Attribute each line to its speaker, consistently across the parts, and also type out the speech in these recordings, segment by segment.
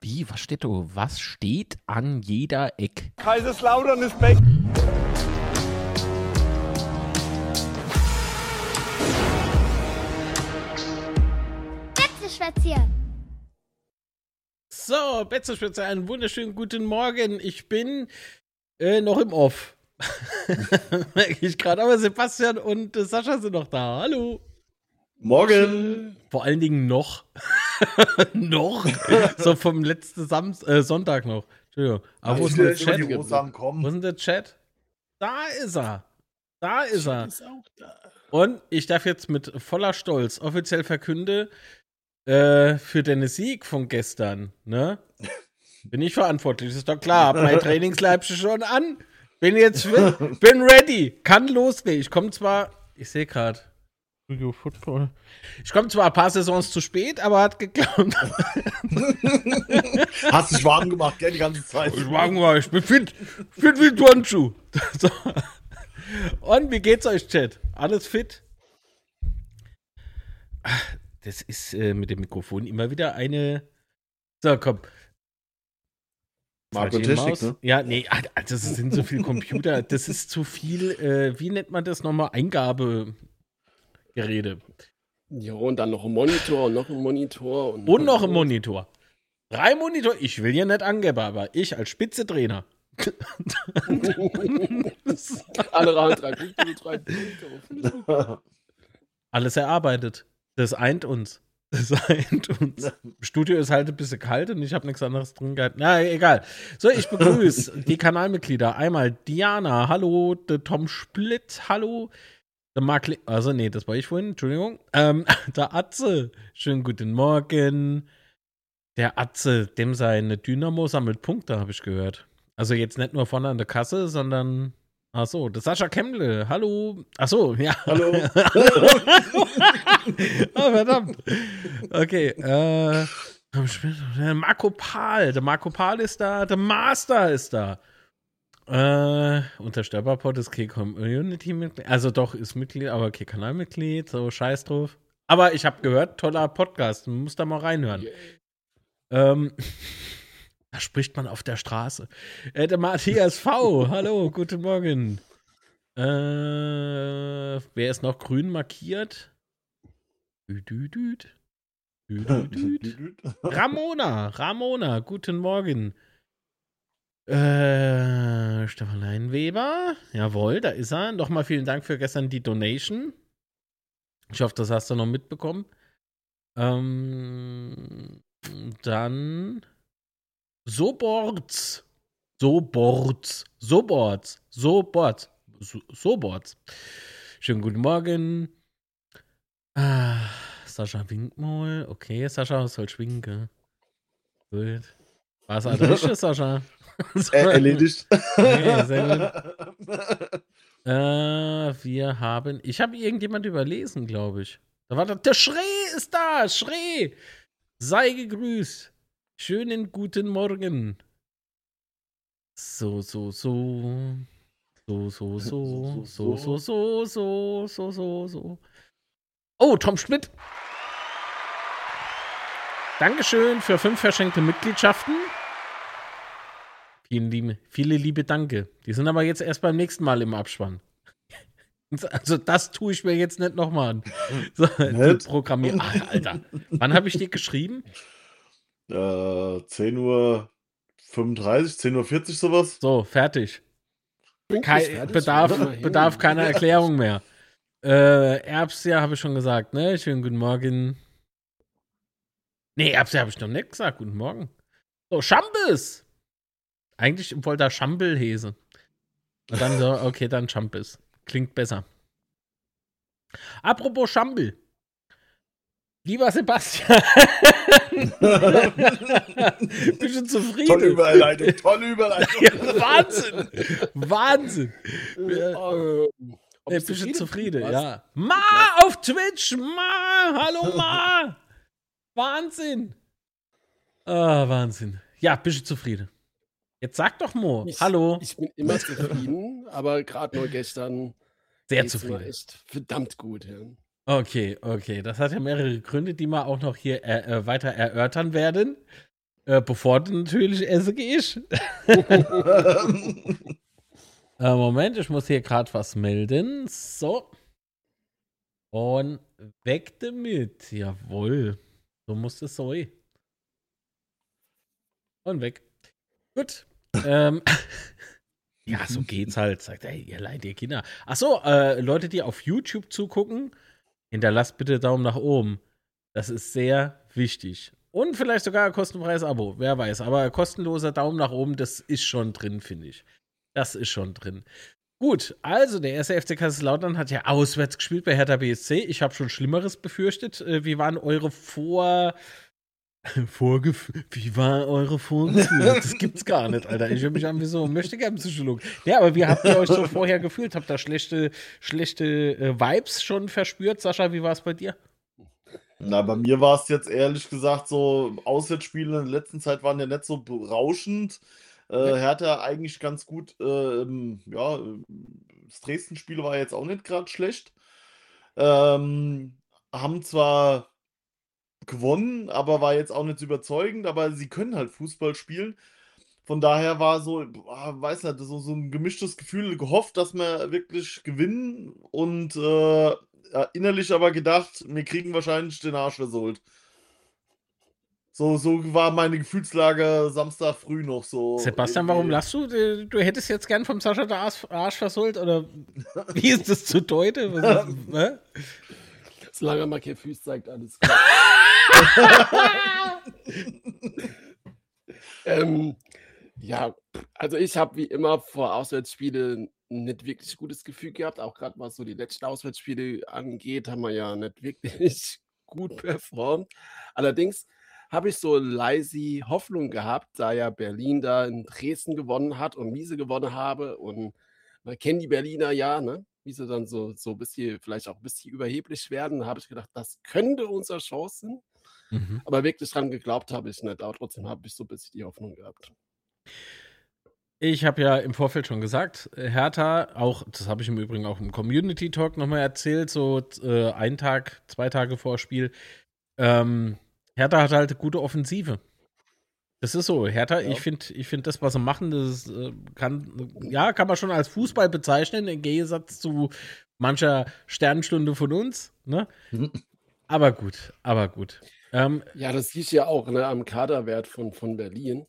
Speaker 1: Wie, was steht da? Was steht an jeder Ecke?
Speaker 2: Kaiserslautern ist back.
Speaker 3: Betzeschwätzchen.
Speaker 1: So, Betzeschwätze, einen wunderschönen guten Morgen. Ich bin noch im Off. Merke ich gerade, aber Sebastian und Sascha sind noch da. Hallo.
Speaker 4: Morgen.
Speaker 1: Vor allen Dingen noch. Noch. So vom letzten Sonntag noch. Entschuldigung. Aber wo ist denn der Chat? Wo ist denn der Chat? Da ist er. Da ist er. Und ich darf jetzt mit voller Stolz offiziell verkünden, für den Sieg von gestern, ne? Bin ich verantwortlich, ist doch klar. Hab mein Trainingsleibchen schon an. Bin jetzt fit, bin ready. Kann losgehen. Ich komme zwar, ich sehe gerade, Football. Ich komme zwar ein paar Saisons zu spät, aber hat geklappt.
Speaker 4: Hast dich warm gemacht, gell, die ganze Zeit.
Speaker 1: Ich bin fit wie ein Turnschuh. So. Und wie geht's euch, Chat? Alles fit? Das ist mit dem Mikrofon immer wieder eine. So, komm.
Speaker 4: Marco Technik, ne?
Speaker 1: Ja, nee, also es sind so viele Computer. Das ist zu viel, wie nennt man das nochmal? Eingabegerede.
Speaker 5: Ja, und dann noch ein Monitor und noch ein Monitor. Und
Speaker 1: noch ein Monitor. 3 Monitor. Ich will ja nicht angeben, aber ich als Spitzentrainer.
Speaker 5: Andere haben 3 Punkte.
Speaker 1: Alles erarbeitet. Das eint uns. Im Studio ist halt ein bisschen kalt und ich habe nichts anderes drin gehabt. Na, egal. So, ich begrüße die Kanalmitglieder. Einmal Diana, hallo. Der Tom Splitt, hallo. Der Mark, also nee, das war ich vorhin, Entschuldigung. Der Atze, schönen guten Morgen. Der Atze, dem seine Dynamo sammelt Punkte, habe ich gehört. Also jetzt nicht nur vorne an der Kasse, sondern ach so, der Sascha Kemble, hallo. Ach so, ja.
Speaker 4: Hallo.
Speaker 1: Oh, verdammt. Okay, Marco Pahl, der Marco Pahl ist da, der Master ist da. Und der Störperpot ist okay, Community-Mitglied, also doch, ist Mitglied, aber okay, Kanalmitglied, so scheiß drauf. Aber ich habe gehört, toller Podcast, man muss da mal reinhören. Da spricht man auf der Straße. Der Matthias V. Hallo, guten Morgen. Wer ist noch grün markiert? Ramona, guten Morgen. Stefan Leinweber. Jawohl, da ist er. Nochmal vielen Dank für gestern die Donation. Ich hoffe, das hast du noch mitbekommen. Dann Soborts. Schönen guten Morgen. Sascha winkt mal. Okay, Sascha soll schwinken. Gut. War es also richtig, Sascha?
Speaker 4: Erledigt.
Speaker 1: Okay, sehr gut. Wir haben. Ich habe irgendjemand überlesen, glaube ich. Da war der Schree ist da. Schree. Sei gegrüßt. Schönen guten Morgen. So. Oh, Tom Schmidt. Dankeschön für 5 verschenkte Mitgliedschaften. Viele liebe Danke. Die sind aber jetzt erst beim nächsten Mal im Abspann. Also das tue ich mir jetzt nicht nochmal an. So, programmieren. Alter, wann habe ich dir geschrieben?
Speaker 4: 10:35 Uhr, 10:40 Uhr sowas.
Speaker 1: So, fertig. Bedarf keiner Erklärung mehr. Erbsia habe ich schon gesagt, ne? Schönen guten Morgen. Nee, Erbsia habe ich noch nicht gesagt. Guten Morgen. So, Schambes. Eigentlich wollte er Schambelhese. Und dann so, okay, dann Schambes. Klingt besser. Apropos Schambel. Lieber Sebastian. Bist du zufrieden?
Speaker 4: Tolle Überleitung.
Speaker 1: Ja, Wahnsinn. Bist du zufrieden?
Speaker 5: Was?
Speaker 1: Ja. Ma auf Twitch. Hallo Ma. Wahnsinn. Wahnsinn. Ja, bist du zufrieden? Jetzt sag doch Mo. Hallo.
Speaker 5: Ich bin immer zufrieden, aber gerade nur gestern
Speaker 1: Sehr
Speaker 5: geht's mir
Speaker 1: zufrieden.
Speaker 5: echt verdammt gut. Ja.
Speaker 1: Okay. Das hat ja mehrere Gründe, die wir auch noch hier weiter erörtern werden. Bevor du natürlich essen gehst. Moment, ich muss hier gerade was melden. So. Und weg damit. Jawohl. So muss es sein. Und weg. Gut. Ja, so geht's halt. Sagt, ey, ihr leid, ihr Kinder. Achso, Leute, die auf YouTube zugucken, hinterlasst bitte Daumen nach oben. Das ist sehr wichtig. Und vielleicht sogar ein kostenfreies Abo, wer weiß. Aber ein kostenloser Daumen nach oben, das ist schon drin, finde ich. Das ist schon drin. Gut, also der erste FC Kaiserslautern hat ja auswärts gespielt bei Hertha BSC. Ich habe schon Schlimmeres befürchtet. Wie waren eure Wie war eure Vorgefühle? Das gibt's gar nicht, Alter. Ich höre mich an wie so möchte gern Psychologe. Ja, aber wie habt ihr euch so vorher gefühlt? Habt ihr schlechte Vibes schon verspürt? Sascha, wie war es bei dir?
Speaker 4: Na, bei mir war es jetzt ehrlich gesagt so, Auswärtsspiele in der letzten Zeit waren ja nicht so berauschend. Hertha eigentlich ganz gut. Ja, das Dresden-Spiel war jetzt auch nicht gerade schlecht. Haben zwar gewonnen, aber war jetzt auch nicht so überzeugend, aber sie können halt Fußball spielen. Von daher war so, weiß nicht, so ein gemischtes Gefühl, gehofft, dass wir wirklich gewinnen und innerlich aber gedacht, wir kriegen wahrscheinlich den Arsch versohlt. So war meine Gefühlslage Samstag früh noch so.
Speaker 1: Sebastian, warum lachst du? Du hättest jetzt gern vom Sascha den Arsch versohlt? Oder wie ist das zu deuten?
Speaker 5: Solange man kein Füß zeigt, alles klar. Ja, also ich habe wie immer vor Auswärtsspielen nicht wirklich gutes Gefühl gehabt. Auch gerade was so die letzten Auswärtsspiele angeht, haben wir ja nicht wirklich gut performt. Allerdings habe ich so leise Hoffnung gehabt, da ja Berlin da in Dresden gewonnen hat und Miese gewonnen habe. Und man kennt die Berliner ja, ne? Wie sie dann so ein bisschen, vielleicht auch ein bisschen überheblich werden. Da habe ich gedacht, das könnte unsere Chance sein. Aber wirklich dran geglaubt habe ich nicht. Aber trotzdem habe ich so ein bisschen die Hoffnung gehabt.
Speaker 1: Ich habe ja im Vorfeld schon gesagt, Hertha, auch, das habe ich im Übrigen auch im Community Talk nochmal erzählt, so 1 Tag, 2 Tage vor Spiel. Hertha hat halt eine gute Offensive. Das ist so. Hertha, ja. Ich finde das, was sie machen, das kann man schon als Fußball bezeichnen, im Gegensatz zu mancher Sternstunde von uns. Ne? Aber gut.
Speaker 5: Ja, das hieß ja auch, ne, am Kaderwert von Berlin.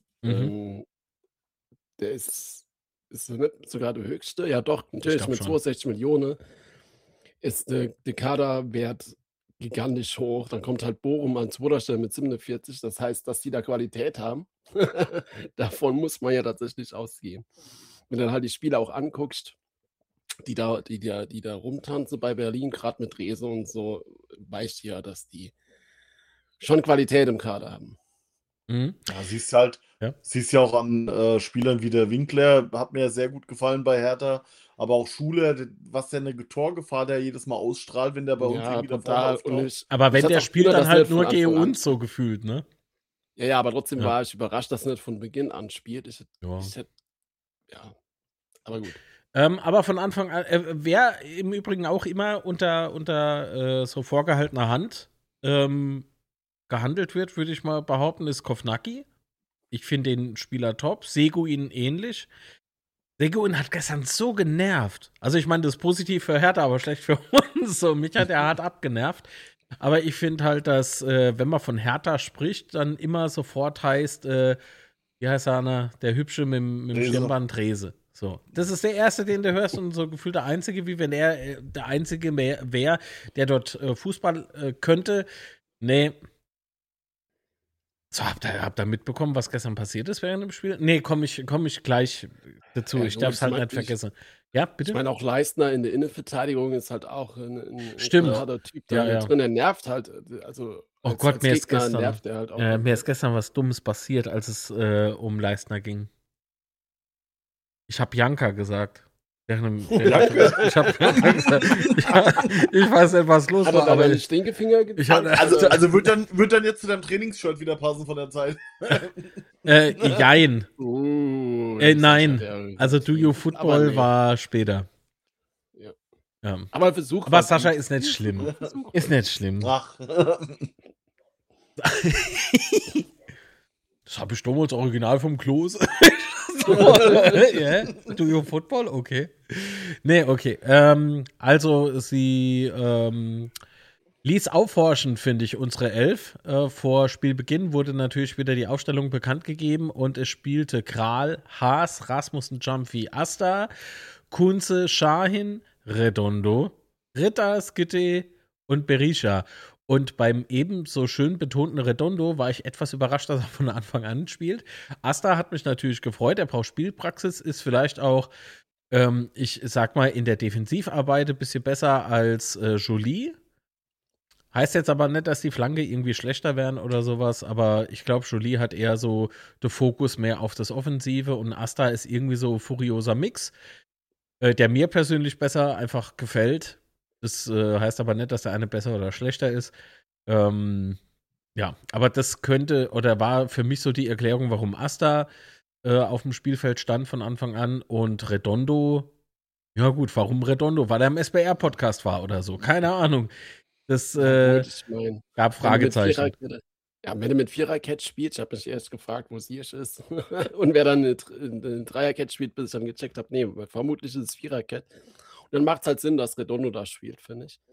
Speaker 5: Der ist nicht sogar der höchste. Ja, doch, natürlich mit 62 Millionen ist der Kaderwert gigantisch hoch. Dann kommt halt Bochum an zweiter Stelle mit 47. Das heißt, dass die da Qualität haben. Davon muss man ja tatsächlich ausgehen. Wenn du dann halt die Spiele auch anguckst, die da rumtanzen bei Berlin, gerade mit Rese und so, weißt du ja, dass die schon Qualität im Kader haben.
Speaker 4: Ja, siehst ja auch an Spielern wie der Winkler, hat mir sehr gut gefallen bei Hertha, aber auch Schule, was der eine Torgefahr, der jedes Mal ausstrahlt, wenn der bei uns irgendwie da vorne auftaucht.
Speaker 1: Aber wenn der spielt, dann halt nur gegen uns so gefühlt, ne?
Speaker 5: Ja, aber trotzdem war ich überrascht, dass er nicht von Beginn an spielt. Aber gut.
Speaker 1: Aber von Anfang an, wer im Übrigen auch immer unter so vorgehaltener Hand gehandelt wird, würde ich mal behaupten, ist Kovnacki. Ich finde den Spieler top. Seguin ähnlich. Seguin hat gestern so genervt. Also ich meine, das ist positiv für Hertha, aber schlecht für uns. So, mich hat er hart abgenervt. Aber ich finde halt, dass, wenn man von Hertha spricht, dann immer sofort heißt, wie heißt er, der Hübsche mit dem Stirnband Rese. So. Das ist der Erste, den du hörst und so gefühlt der Einzige, wie wenn er der Einzige wäre, der dort Fußball könnte. Nee. So, habt ihr mitbekommen, was gestern passiert ist während dem Spiel? Nee, komm ich gleich dazu. Ich darf es halt nicht vergessen. Ja, bitte?
Speaker 5: Ich meine, auch Leistner in der Innenverteidigung ist halt auch ein
Speaker 1: harter
Speaker 5: Typ da drin. Der nervt halt. Also,
Speaker 1: oh Gott, mir ist gestern was Dummes passiert, als es um Leistner ging. Ich habe Janka gesagt. Ich weiß nicht, was los war.
Speaker 5: Aber den Stinkefinger
Speaker 4: also wird dann jetzt zu deinem Trainingsshirt wieder passen von der Zeit?
Speaker 1: Jein. Nein. Also Do You Football war später. Ja. Aber Sascha ist nicht schlimm. Ist nicht schlimm.
Speaker 4: Ach.
Speaker 1: Das habe ich damals original vom Klose. Yeah. Do you football? Okay. Nee, okay. Also sie ließ aufhorchen, finde ich, unsere Elf. Vor Spielbeginn wurde natürlich wieder die Aufstellung bekannt gegeben und es spielte Kral, Haas, Rasmussen, Jumpy, Asta, Kunze, Shahin, Redondo, Ritter, Skitte und Berisha. Und beim ebenso schön betonten Redondo war ich etwas überrascht, dass er von Anfang an spielt. Asta hat mich natürlich gefreut, er braucht Spielpraxis, ist vielleicht auch, ich sag mal, in der Defensivarbeit ein bisschen besser als Jolie. Heißt jetzt aber nicht, dass die Flanke irgendwie schlechter wären oder sowas, aber ich glaube, Jolie hat eher so den Fokus mehr auf das Offensive und Asta ist irgendwie so ein furioser Mix, der mir persönlich besser einfach gefällt. Das heißt aber nicht, dass der eine besser oder schlechter ist. Ja, aber das könnte oder war für mich so die Erklärung, warum Asta auf dem Spielfeld stand von Anfang an und Redondo, ja gut, warum Redondo? Weil er im SBR-Podcast war oder so, keine Ahnung. Das gab Fragezeichen.
Speaker 5: Wenn du mit Viererkette spielst, ich habe mich erst gefragt, wo Ziyech ist. Und wer dann eine Dreierkette spielt, bis ich dann gecheckt habe, nee, vermutlich ist es Viererkette. Und dann macht es halt Sinn, dass Redondo da spielt, finde ich.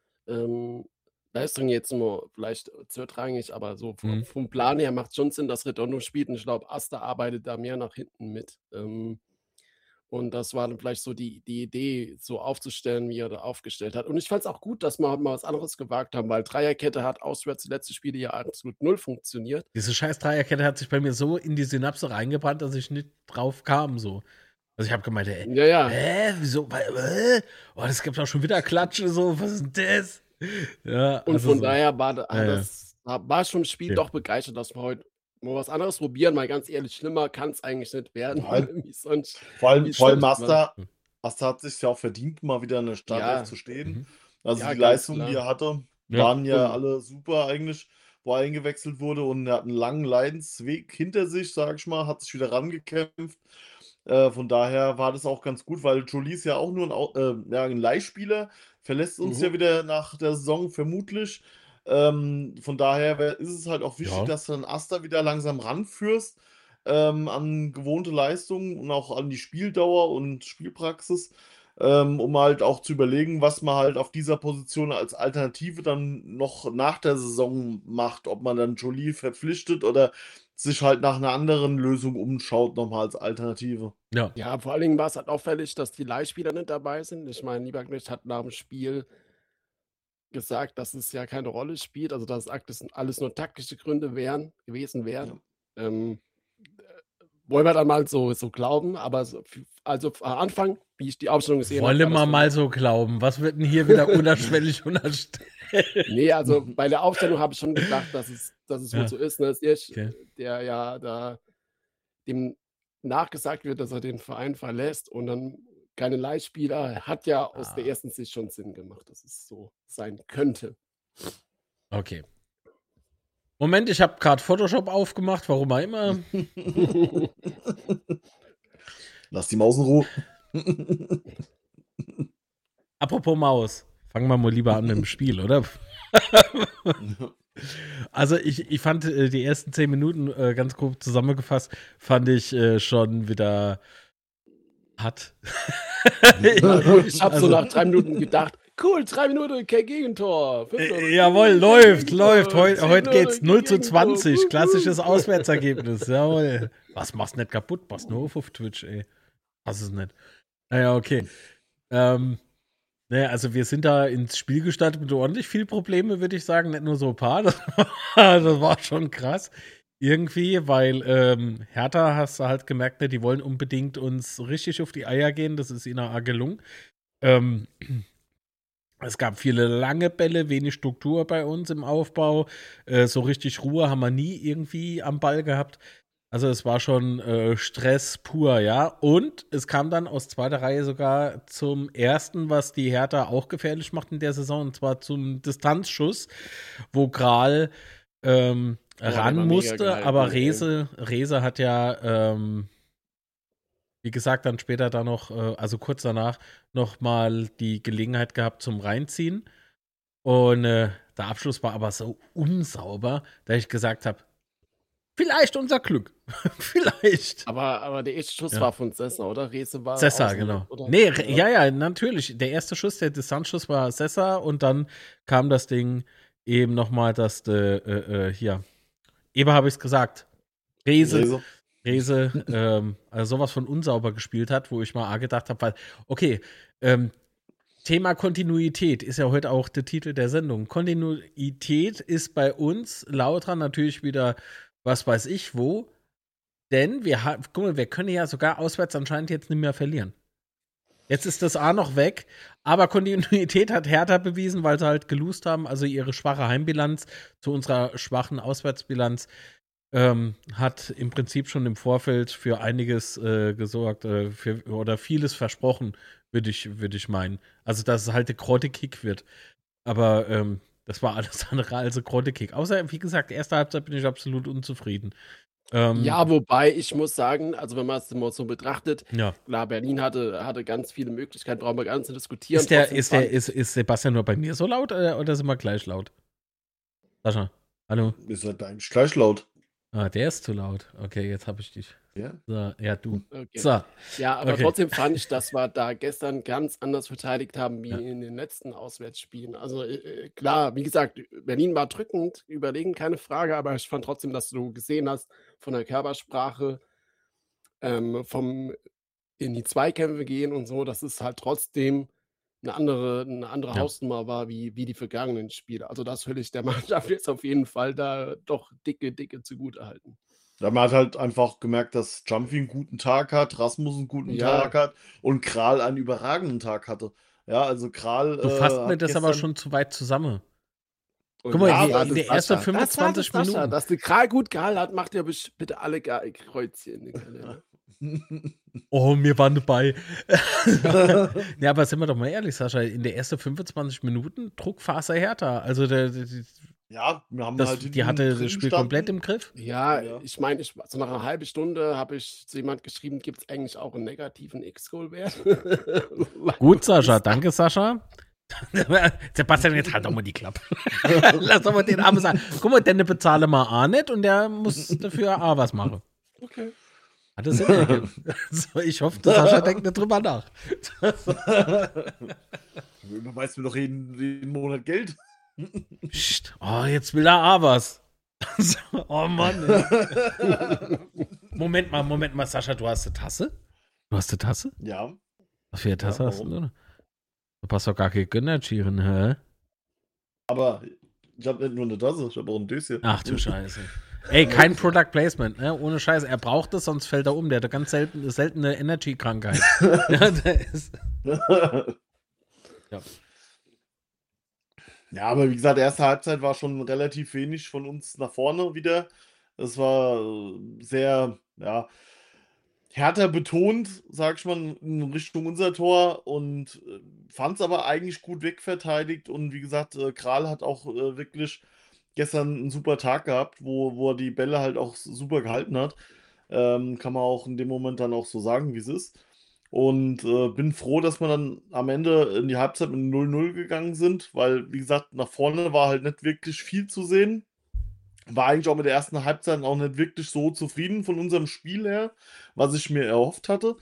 Speaker 5: Leistung jetzt nur vielleicht zweitrangig, aber so vom Plan her macht es schon Sinn, dass Redondo spielt. Und ich glaube, Asta arbeitet da mehr nach hinten mit. Und das war dann vielleicht so die Idee, so aufzustellen, wie er da aufgestellt hat. Und ich fand es auch gut, dass wir mal was anderes gewagt haben, weil Dreierkette hat auswärts die letzten Spiele ja absolut null funktioniert.
Speaker 1: Diese scheiß Dreierkette hat sich bei mir so in die Synapse reingebrannt, dass ich nicht drauf kam. So. Also ich habe gemeint, wieso? Oh, das gibt auch schon wieder Klatsche, so, was ist denn das? Ja,
Speaker 5: und von daher war schon im Spiel doch begeistert, dass wir heute mal was anderes probieren, mal ganz ehrlich, schlimmer kann es eigentlich nicht werden.
Speaker 4: Vor allem Asta hat sich ja auch verdient, mal wieder in der Startelf zu stehen. Also die Leistungen, die er hatte, waren ja alle super eigentlich, wo er eingewechselt wurde und er hat einen langen Leidensweg hinter sich, sag ich mal, hat sich wieder rangekämpft. Von daher war das auch ganz gut, weil Jolie ist ja auch nur ein Leihspieler, verlässt uns ja wieder nach der Saison vermutlich. Von daher ist es halt auch wichtig, dass du dann Asta wieder langsam ranführst an gewohnte Leistungen und auch an die Spieldauer und Spielpraxis, um halt auch zu überlegen, was man halt auf dieser Position als Alternative dann noch nach der Saison macht, ob man dann Jolie verpflichtet oder sich halt nach einer anderen Lösung umschaut, nochmal als Alternative.
Speaker 5: Ja, vor allen Dingen war es halt auffällig, dass die Leihspieler nicht dabei sind. Ich meine, Lieberknecht hat nach dem Spiel gesagt, dass es ja keine Rolle spielt, also dass das alles nur taktische Gründe gewesen wären. Wollen wir dann mal so glauben, aber also am Anfang, wie ich die Aufstellung gesehen habe.
Speaker 1: Wollen wir mal so glauben? Was wird denn hier wieder unterschwellig unterstellt?
Speaker 5: Nee, also bei der Aufstellung habe ich schon gedacht, dass es wohl so ist, ne? Der ja da dem nachgesagt wird, dass er den Verein verlässt und dann keine Leihspieler, hat ja aus der ersten Sicht schon Sinn gemacht, dass es so sein könnte.
Speaker 1: Okay. Moment, ich habe gerade Photoshop aufgemacht, warum auch immer.
Speaker 4: Lass die Maus in Ruhe.
Speaker 1: Apropos Maus, fangen wir mal lieber an mit dem Spiel, oder? Also ich fand die ersten 10 Minuten, ganz grob zusammengefasst, fand ich schon wieder hart.
Speaker 5: Ich habe so nach 3 Minuten gedacht, cool, 3 Minuten, kein Gegentor.
Speaker 1: Jawohl, läuft. Heute geht's 0:20, klassisches Auswärtsergebnis. Jawohl. Was machst du nicht kaputt? Machst nur auf Twitch, ey. Was ist nicht? Naja, okay. Naja, also wir sind da ins Spiel gestartet mit ordentlich viel Probleme, würde ich sagen. Nicht nur so ein paar. Das war schon krass. Irgendwie, weil Hertha, hast du halt gemerkt, ne, die wollen unbedingt uns richtig auf die Eier gehen. Das ist ihnen auch gelungen. Es gab viele lange Bälle, wenig Struktur bei uns im Aufbau. So richtig Ruhe haben wir nie irgendwie am Ball gehabt. Also es war schon Stress pur, ja. Und es kam dann aus zweiter Reihe sogar zum ersten, was die Hertha auch gefährlich macht in der Saison, und zwar zum Distanzschuss, wo Kral ran musste, aber Rehse hat ja, wie gesagt, dann später da noch, also kurz danach, nochmal die Gelegenheit gehabt zum Reinziehen. Und der Abschluss war aber so unsauber, dass ich gesagt habe, Vielleicht unser Glück. Vielleicht.
Speaker 5: Aber der erste Schuss war von Sessa, oder? Rese war
Speaker 1: Sessa, genau.
Speaker 5: Oder?
Speaker 1: Nee, ja, natürlich. Der erste Schuss, der Distanzschuss war Sessa und dann kam das Ding eben nochmal, dass hier. Eben habe ich es gesagt. Rese, also sowas von unsauber gespielt hat, wo ich mal gedacht habe, weil, okay, Thema Kontinuität ist ja heute auch der Titel der Sendung. Kontinuität ist bei uns lauter natürlich wieder, was weiß ich wo, denn guck mal, wir können ja sogar auswärts anscheinend jetzt nicht mehr verlieren. Jetzt ist das A noch weg, aber Kontinuität hat Hertha bewiesen, weil sie halt gelost haben, also ihre schwache Heimbilanz zu unserer schwachen Auswärtsbilanz hat im Prinzip schon im Vorfeld für einiges gesorgt oder vieles versprochen, würde ich meinen. Also, dass es halt der Grotte-Kick wird. Aber das war alles andere als ein Grotte-Kick. Außer, wie gesagt, erste Halbzeit bin ich absolut unzufrieden.
Speaker 5: Ja, wobei ich muss sagen, also wenn man es mal so betrachtet,
Speaker 1: Ja.
Speaker 5: klar, Berlin hatte ganz viele Möglichkeiten, brauchen wir gar nicht zu diskutieren.
Speaker 1: Ist Sebastian nur bei mir so laut oder sind wir gleich laut? Sascha, hallo?
Speaker 4: Ihr seid eigentlich gleich laut.
Speaker 1: Ah, der ist zu laut. Okay, jetzt habe ich dich.
Speaker 4: Ja?
Speaker 1: So, ja, du.
Speaker 5: Okay.
Speaker 1: So.
Speaker 5: Ja, aber trotzdem fand ich, dass wir da gestern ganz anders verteidigt haben wie in den letzten Auswärtsspielen. Also klar, wie gesagt, Berlin war drückend, überlegen, keine Frage, aber ich fand trotzdem, dass du gesehen hast von der Körpersprache, vom in die Zweikämpfe gehen und so, dass es halt trotzdem eine andere Hausnummer war wie die vergangenen Spiele. Also das will ich der Mannschaft jetzt auf jeden Fall da doch dicke zugutehalten.
Speaker 4: Ja, man hat halt einfach gemerkt, dass Jumpy einen guten Tag hat, Rasmus einen guten Tag hat und Kral einen überragenden Tag hatte. Ja, also Kral.
Speaker 1: Du fasst mir das aber schon zu weit zusammen. Guck mal, die ersten 25 Minuten.
Speaker 5: Dass der Kral gut gehalten hat, macht ja bitte alle Kreuzchen.
Speaker 1: Oh, wir waren dabei. Ja, aber sind wir doch mal ehrlich, Sascha, in der ersten 25 Minuten Druckphase Hertha. Also
Speaker 4: ja, wir haben
Speaker 1: die hatte das Spiel komplett im Griff.
Speaker 5: Ja, ich meine, so nach einer halben Stunde habe ich zu jemand geschrieben, gibt es eigentlich auch einen negativen X-Goal-Wert?
Speaker 1: Gut, Sascha, danke, Sascha. Sebastian, jetzt halt doch mal die Klappe. Lass doch mal den Armen sagen. Guck mal, den bezahle mal A nicht und der muss dafür A was machen.
Speaker 5: Okay.
Speaker 1: Hat das Sinn ergeben? So, ich hoffe, der Sascha denkt nicht drüber nach.
Speaker 4: Du überweist mir doch jeden Monat Geld.
Speaker 1: Psst. Oh, jetzt will er A was. Oh Mann. Moment mal, Sascha, du hast eine Tasse? Du hast eine Tasse?
Speaker 4: Ja.
Speaker 1: Was für eine Tasse hast du? Du passt doch gar kein Gönnertschieren, hä?
Speaker 4: Aber ich habe nicht nur eine Tasse, ich habe auch ein Döschen.
Speaker 1: Ach du Scheiße. Ey, kein Product Placement, ne? Ohne Scheiße. Er braucht es, sonst fällt er um. Der hat eine ganz seltene Energy-Krankheit. Ja, der ist.
Speaker 4: Ja, aber wie gesagt, erste Halbzeit war schon relativ wenig von uns nach vorne wieder. Es war sehr, ja, härter betont, sag ich mal, in Richtung unser Tor und fand es aber eigentlich gut wegverteidigt. Und wie gesagt, Kral hat auch wirklich gestern einen super Tag gehabt, wo er die Bälle halt auch super gehalten hat. Kann man auch in dem Moment dann auch so sagen, wie es ist. Und bin froh, dass wir dann am Ende in die Halbzeit mit 0-0 gegangen sind, weil, wie gesagt, nach vorne war halt nicht wirklich viel zu sehen. War eigentlich auch mit der ersten Halbzeit auch nicht wirklich so zufrieden von unserem Spiel her, was ich mir erhofft hatte.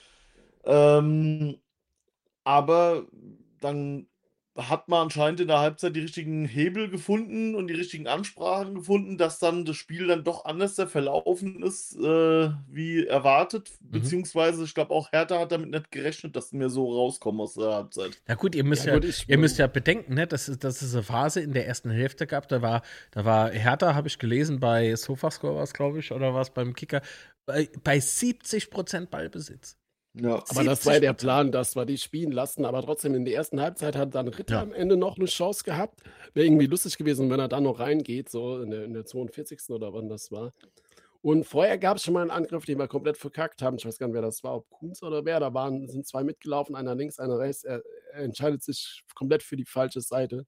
Speaker 4: Aber dann hat man anscheinend in der Halbzeit die richtigen Hebel gefunden und die richtigen Ansprachen gefunden, dass dann das Spiel dann doch anders verlaufen ist, wie erwartet. Beziehungsweise, ich glaube, auch Hertha hat damit nicht gerechnet, dass wir so rauskommen aus der Halbzeit.
Speaker 1: Na gut, ihr müsst ja bedenken, ne, dass es eine Phase in der ersten Hälfte gab. Da war Hertha, habe ich gelesen, bei Sofascore war es, glaube ich, oder war es beim Kicker, bei 70% Ballbesitz.
Speaker 5: Ja, aber das war ja der Plan, dass wir die spielen lassen, aber trotzdem in der ersten Halbzeit hat dann Ritter am Ende noch eine Chance gehabt. Wäre irgendwie lustig gewesen, wenn er dann noch reingeht, so in der 42. oder wann das war. Und vorher gab es schon mal einen Angriff, den wir komplett verkackt haben. Ich weiß gar nicht, wer das war, ob Kunz oder wer. Da sind zwei mitgelaufen, einer links, einer rechts. Er entscheidet sich komplett für die falsche Seite.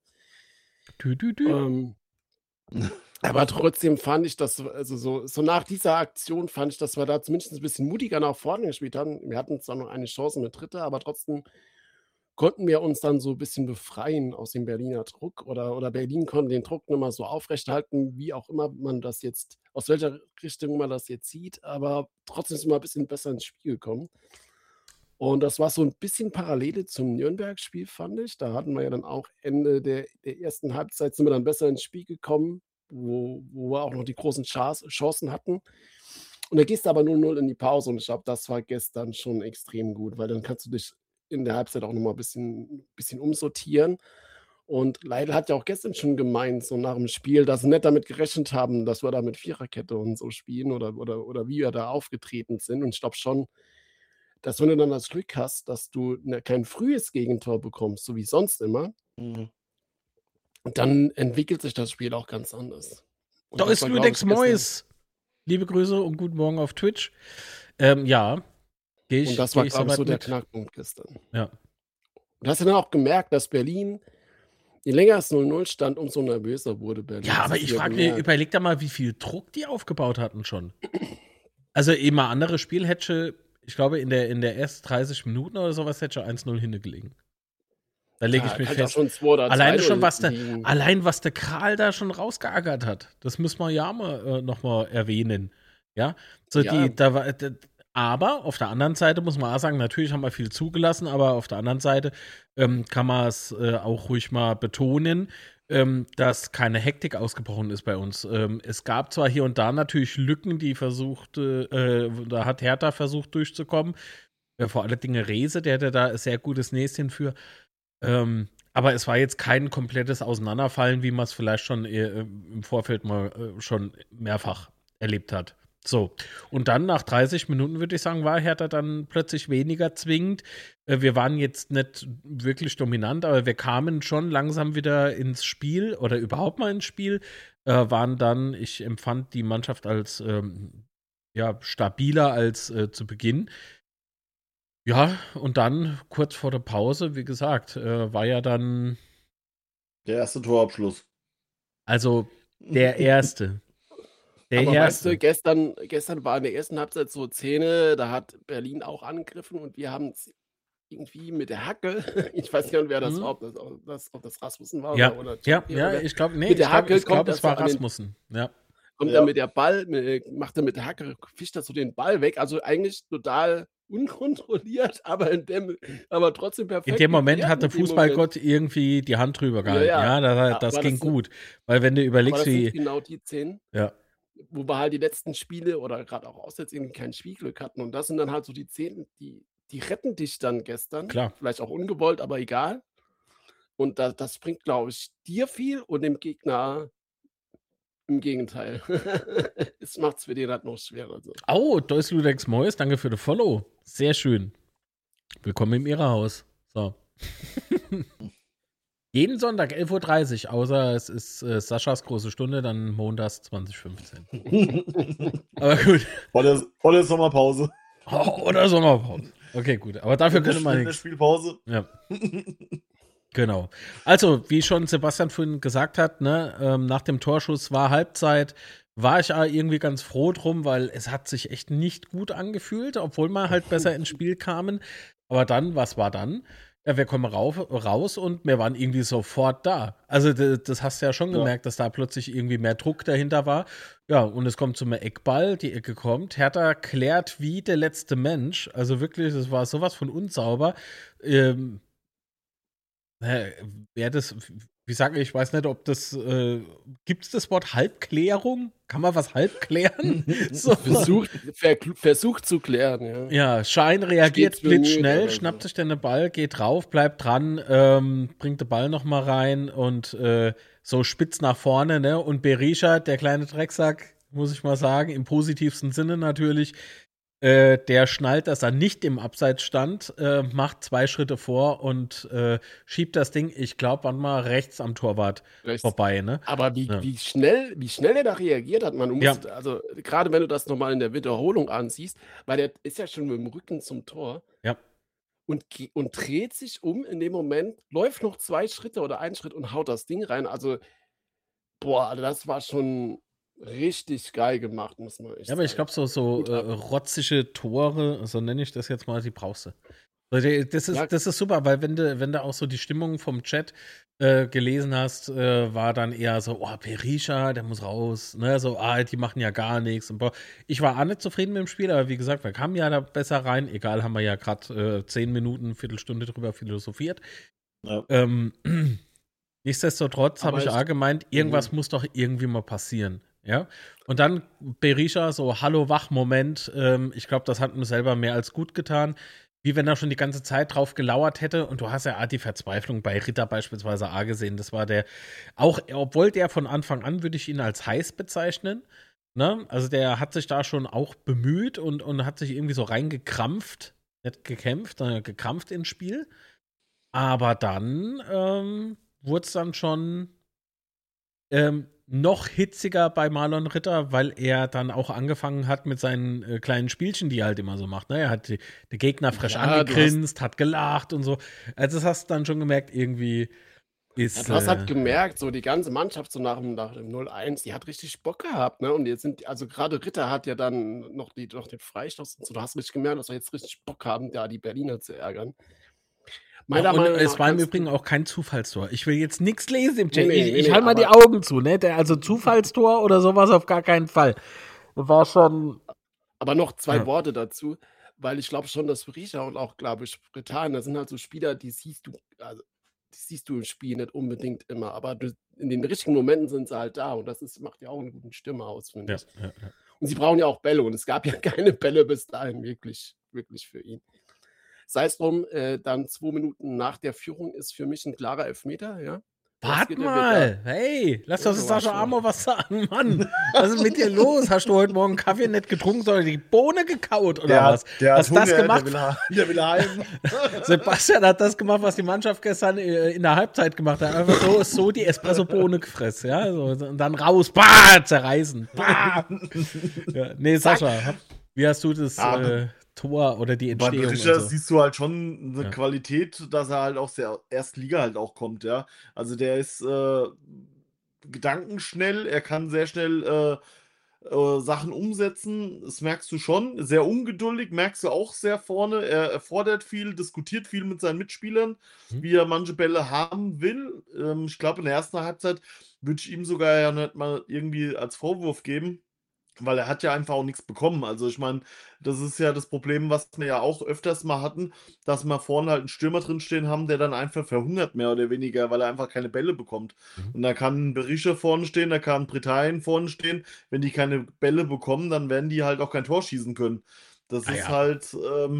Speaker 5: Aber trotzdem fand ich, dass, also so nach dieser Aktion fand ich, dass wir da zumindest ein bisschen mutiger nach vorne gespielt haben. Wir hatten zwar noch eine Chance mit Dritter, aber trotzdem konnten wir uns dann so ein bisschen befreien aus dem Berliner Druck oder Berlin konnte den Druck noch mal so aufrechterhalten, wie auch immer man das jetzt aus welcher Richtung man das jetzt sieht, aber trotzdem sind wir ein bisschen besser ins Spiel gekommen. Und das war so ein bisschen Parallele zum Nürnberg-Spiel, fand ich. Da hatten wir ja dann auch Ende der ersten Halbzeit sind wir dann besser ins Spiel gekommen, wo wir auch noch die großen Chancen hatten. Und da gehst du aber 0-0 in die Pause und ich glaube, das war gestern schon extrem gut, weil dann kannst du dich in der Halbzeit auch noch mal ein bisschen umsortieren. Und Leitl hat ja auch gestern schon gemeint, so nach dem Spiel, dass sie nicht damit gerechnet haben, dass wir da mit Viererkette und so spielen oder wie wir da aufgetreten sind. Und ich glaube schon, dass wenn du dann das Glück hast, dass du kein frühes Gegentor bekommst, so wie sonst immer, dann entwickelt sich das Spiel auch ganz anders. Und
Speaker 1: Da ist Ludex Mois. Liebe Grüße und guten Morgen auf Twitch. Ja,
Speaker 5: und das war, glaube ich, so der Knackpunkt gestern.
Speaker 1: Ja.
Speaker 5: Und hast du dann auch gemerkt, dass Berlin, je länger es 0-0 stand, umso nervöser wurde Berlin.
Speaker 1: Ja, aber ich frage mich, überleg da mal, wie viel Druck die aufgebaut hatten schon. Also immer andere Spiel hätte, ich glaube, in der ersten 30 Minuten oder sowas hätte 1-0 hingelegen. Da lege ich mich fest. Allein was der Kral da schon rausgeackert hat, das müssen wir ja mal noch mal erwähnen. Ja, so ja. Aber auf der anderen Seite muss man auch sagen, natürlich haben wir viel zugelassen, aber auf der anderen Seite kann man es auch ruhig mal betonen, dass keine Hektik ausgebrochen ist bei uns. Es gab zwar hier und da natürlich Lücken, die da hat Hertha versucht durchzukommen. Vor allen Dingen Rehse, der hatte da ein sehr gutes Näschen für. Aber es war jetzt kein komplettes Auseinanderfallen, wie man es vielleicht schon im Vorfeld mal schon mehrfach erlebt hat. So, und dann nach 30 Minuten, würde ich sagen, war Hertha dann plötzlich weniger zwingend. Wir waren jetzt nicht wirklich dominant, aber wir kamen schon langsam wieder ins Spiel oder überhaupt mal ins Spiel, waren dann, ich empfand die Mannschaft als stabiler als zu Beginn. Ja, und dann kurz vor der Pause, wie gesagt, war ja dann
Speaker 4: der erste Torabschluss.
Speaker 1: Also der erste.
Speaker 5: Aber weißt du, gestern war in der ersten Halbzeit so Szene, da hat Berlin auch angegriffen und wir haben es irgendwie mit der Hacke, ich weiß gar nicht, wer das war, ob das Rasmussen war oder
Speaker 1: ich glaube, es war Rasmussen. Ja.
Speaker 5: Kommt er mit der Ball, macht er mit der Hacke, fischt er so den Ball weg, also eigentlich total unkontrolliert, aber trotzdem perfekt.
Speaker 1: In dem Moment hat der Fußballgott irgendwie die Hand drüber gehalten. Ja, das ging gut. Weil wenn du überlegst,
Speaker 5: aber das
Speaker 1: wie...
Speaker 5: sind genau die Szenen, wo wir halt die letzten Spiele oder gerade auch auswärts irgendwie kein Spielglück hatten. Und das sind dann halt so die Szenen, die retten dich dann gestern.
Speaker 1: Klar.
Speaker 5: Vielleicht auch ungewollt, aber egal. Und das bringt, glaube ich, dir viel und dem Gegner im Gegenteil. Es macht es für den halt noch schwerer. So.
Speaker 1: Oh, da ist Ludex Mois. Danke für den Follow. Sehr schön. Willkommen im Irrhaus. So. Jeden Sonntag 11:30 Uhr, außer es ist Saschas große Stunde, dann montags 2015. Aber gut.
Speaker 4: Oder Sommerpause.
Speaker 1: Oder Sommerpause. Okay, gut. Aber dafür könnte man nichts.
Speaker 4: Spielpause.
Speaker 1: Ja. Genau. Also, wie schon Sebastian vorhin gesagt hat, ne, nach dem Torschuss war Halbzeit, war ich irgendwie ganz froh drum, weil es hat sich echt nicht gut angefühlt, obwohl wir halt besser ins Spiel kamen. Aber dann, was war dann? Ja, wir kommen raus und wir waren irgendwie sofort da. Also das hast du ja schon gemerkt, dass da plötzlich irgendwie mehr Druck dahinter war. Ja, und es kommt zum Eckball, die Ecke kommt. Hertha klärt wie der letzte Mensch. Also wirklich, das war sowas von unsauber. Wie sage ich weiß nicht, ob das, gibt es das Wort Halbklärung? Kann man was halb klären?
Speaker 5: So. Versucht zu klären, ja.
Speaker 1: Ja, Schein reagiert blitzschnell, schnappt sich dann den Ball, geht drauf, bleibt dran, bringt den Ball nochmal rein und so spitz nach vorne, ne? Und Berisha, der kleine Drecksack, muss ich mal sagen, im positivsten Sinne natürlich, der schnallt, dass er nicht im Abseits stand, macht 2 Schritte vor und schiebt das Ding, ich glaube, mal rechts am Torwart vorbei. Ne?
Speaker 5: Aber wie schnell er da reagiert hat, also gerade wenn du das nochmal in der Wiederholung ansiehst, weil der ist ja schon mit dem Rücken zum Tor und dreht sich um in dem Moment, läuft noch 2 Schritte oder 1 Schritt und haut das Ding rein. Also, das war schon richtig geil gemacht, muss man echt sagen.
Speaker 1: Ja, aber ich glaube, so rotzige Tore, so nenne ich das jetzt mal, die brauchst du. Das ist super, weil wenn du auch so die Stimmung vom Chat gelesen hast, war dann eher so, oh, Berisha, der muss raus, ne, so, die machen ja gar nichts. Und ich war auch nicht zufrieden mit dem Spiel, aber wie gesagt, wir kamen ja da besser rein, egal, haben wir ja gerade 10 Minuten, Viertelstunde drüber philosophiert. Ja. Nichtsdestotrotz habe ich auch gemeint, irgendwas muss doch irgendwie mal passieren. Ja, und dann Berisha, so Hallo-Wach-Moment, ich glaube, das hat mir selber mehr als gut getan. Wie wenn er schon die ganze Zeit drauf gelauert hätte. Und du hast ja die Verzweiflung bei Ritter beispielsweise gesehen. Das war obwohl der von Anfang an, würde ich ihn als heiß bezeichnen. Ne? Also der hat sich da schon auch bemüht und hat sich irgendwie so reingekrampft. Nicht gekämpft, sondern gekrampft ins Spiel. Aber dann wurde es dann schon noch hitziger bei Marlon Ritter, weil er dann auch angefangen hat mit seinen kleinen Spielchen, die er halt immer so macht. Ne? Er hat die Gegner frisch angegrinst, hat gelacht und so. Also das hast du dann schon gemerkt, irgendwie ist...
Speaker 5: du hast halt gemerkt, so die ganze Mannschaft so nach dem 0-1, die hat richtig Bock gehabt. Ne? Und jetzt also gerade Ritter hat ja dann noch den Freistoß und so. Du hast richtig gemerkt, dass wir jetzt richtig Bock haben, da die Berliner zu ärgern.
Speaker 1: Es war im Übrigen auch kein Zufallstor. Ich will jetzt nichts lesen im Chat. Ich halte mal die Augen zu, ne? Also Zufallstor oder sowas auf gar keinen Fall. War schon.
Speaker 5: Aber noch 2 Worte dazu, weil ich glaube schon, dass Berisha und auch, glaube ich, Britannien, das sind halt so Spieler, die siehst du im Spiel nicht unbedingt immer, aber in den richtigen Momenten sind sie halt da und das macht ja auch eine gute Stimme aus, finde ich. Ja. Und sie brauchen ja auch Bälle und es gab ja keine Bälle bis dahin, wirklich, wirklich für ihn. Sei es drum, dann 2 Minuten nach der Führung ist für mich ein klarer Elfmeter, ja.
Speaker 1: Warte mal, hey, lass doch Sascha Amor was sagen, Mann. Was ist mit dir los? Hast du heute Morgen Kaffee nicht getrunken, sondern die Bohne gekaut oder was?
Speaker 4: Hast
Speaker 1: du das gemacht?
Speaker 4: Der will heim.
Speaker 1: Sebastian hat das gemacht, was die Mannschaft gestern in der Halbzeit gemacht hat. Einfach so die Espresso-Bohne gefressen, ja. Und dann raus, zerreißen. Ja, nee, Sascha, wie hast du das Tor oder die Entstehung?
Speaker 4: Bei Berisha siehst du halt schon eine Qualität, dass er halt aus der ersten Liga halt auch kommt, ja. Also der ist gedankenschnell, er kann sehr schnell Sachen umsetzen, das merkst du schon. Sehr ungeduldig, merkst du auch sehr vorne. Er fordert viel, diskutiert viel mit seinen Mitspielern, wie er manche Bälle haben will. Ich glaube, in der ersten Halbzeit würde ich ihm sogar ja nicht mal irgendwie als Vorwurf geben, weil er hat ja einfach auch nichts bekommen. Also ich meine, das ist ja das Problem, was wir ja auch öfters mal hatten, dass wir vorne halt einen Stürmer drinstehen haben, der dann einfach verhungert, mehr oder weniger, weil er einfach keine Bälle bekommt. Und da kann ein Berisha vorne stehen, da kann Britannien vorne stehen. Wenn die keine Bälle bekommen, dann werden die halt auch kein Tor schießen können. Das ist halt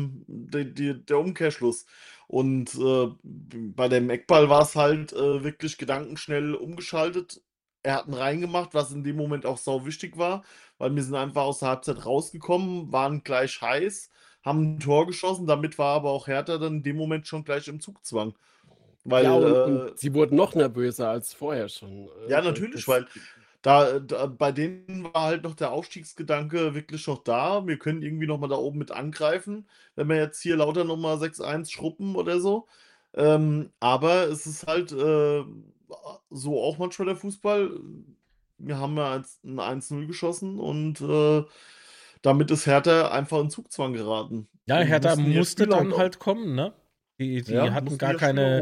Speaker 4: der Umkehrschluss. Und bei dem Eckball war es halt wirklich gedankenschnell umgeschaltet. Er hat einen reingemacht, was in dem Moment auch sau wichtig war, weil wir sind einfach aus der Halbzeit rausgekommen, waren gleich heiß, haben ein Tor geschossen, damit war aber auch Hertha dann in dem Moment schon gleich im Zugzwang. Weil,
Speaker 5: und sie wurden noch nervöser als vorher schon.
Speaker 4: Ja, natürlich, weil da bei denen war halt noch der Aufstiegsgedanke wirklich noch da. Wir können irgendwie noch mal da oben mit angreifen, wenn wir jetzt hier lauter noch mal 6-1 schruppen oder so. Aber es ist halt so auch manchmal der Fußball. Wir haben ja ein 1-0 geschossen und damit ist Hertha einfach in Zugzwang geraten.
Speaker 1: Ja, Hertha musste dann halt kommen, ne? Die hatten gar keine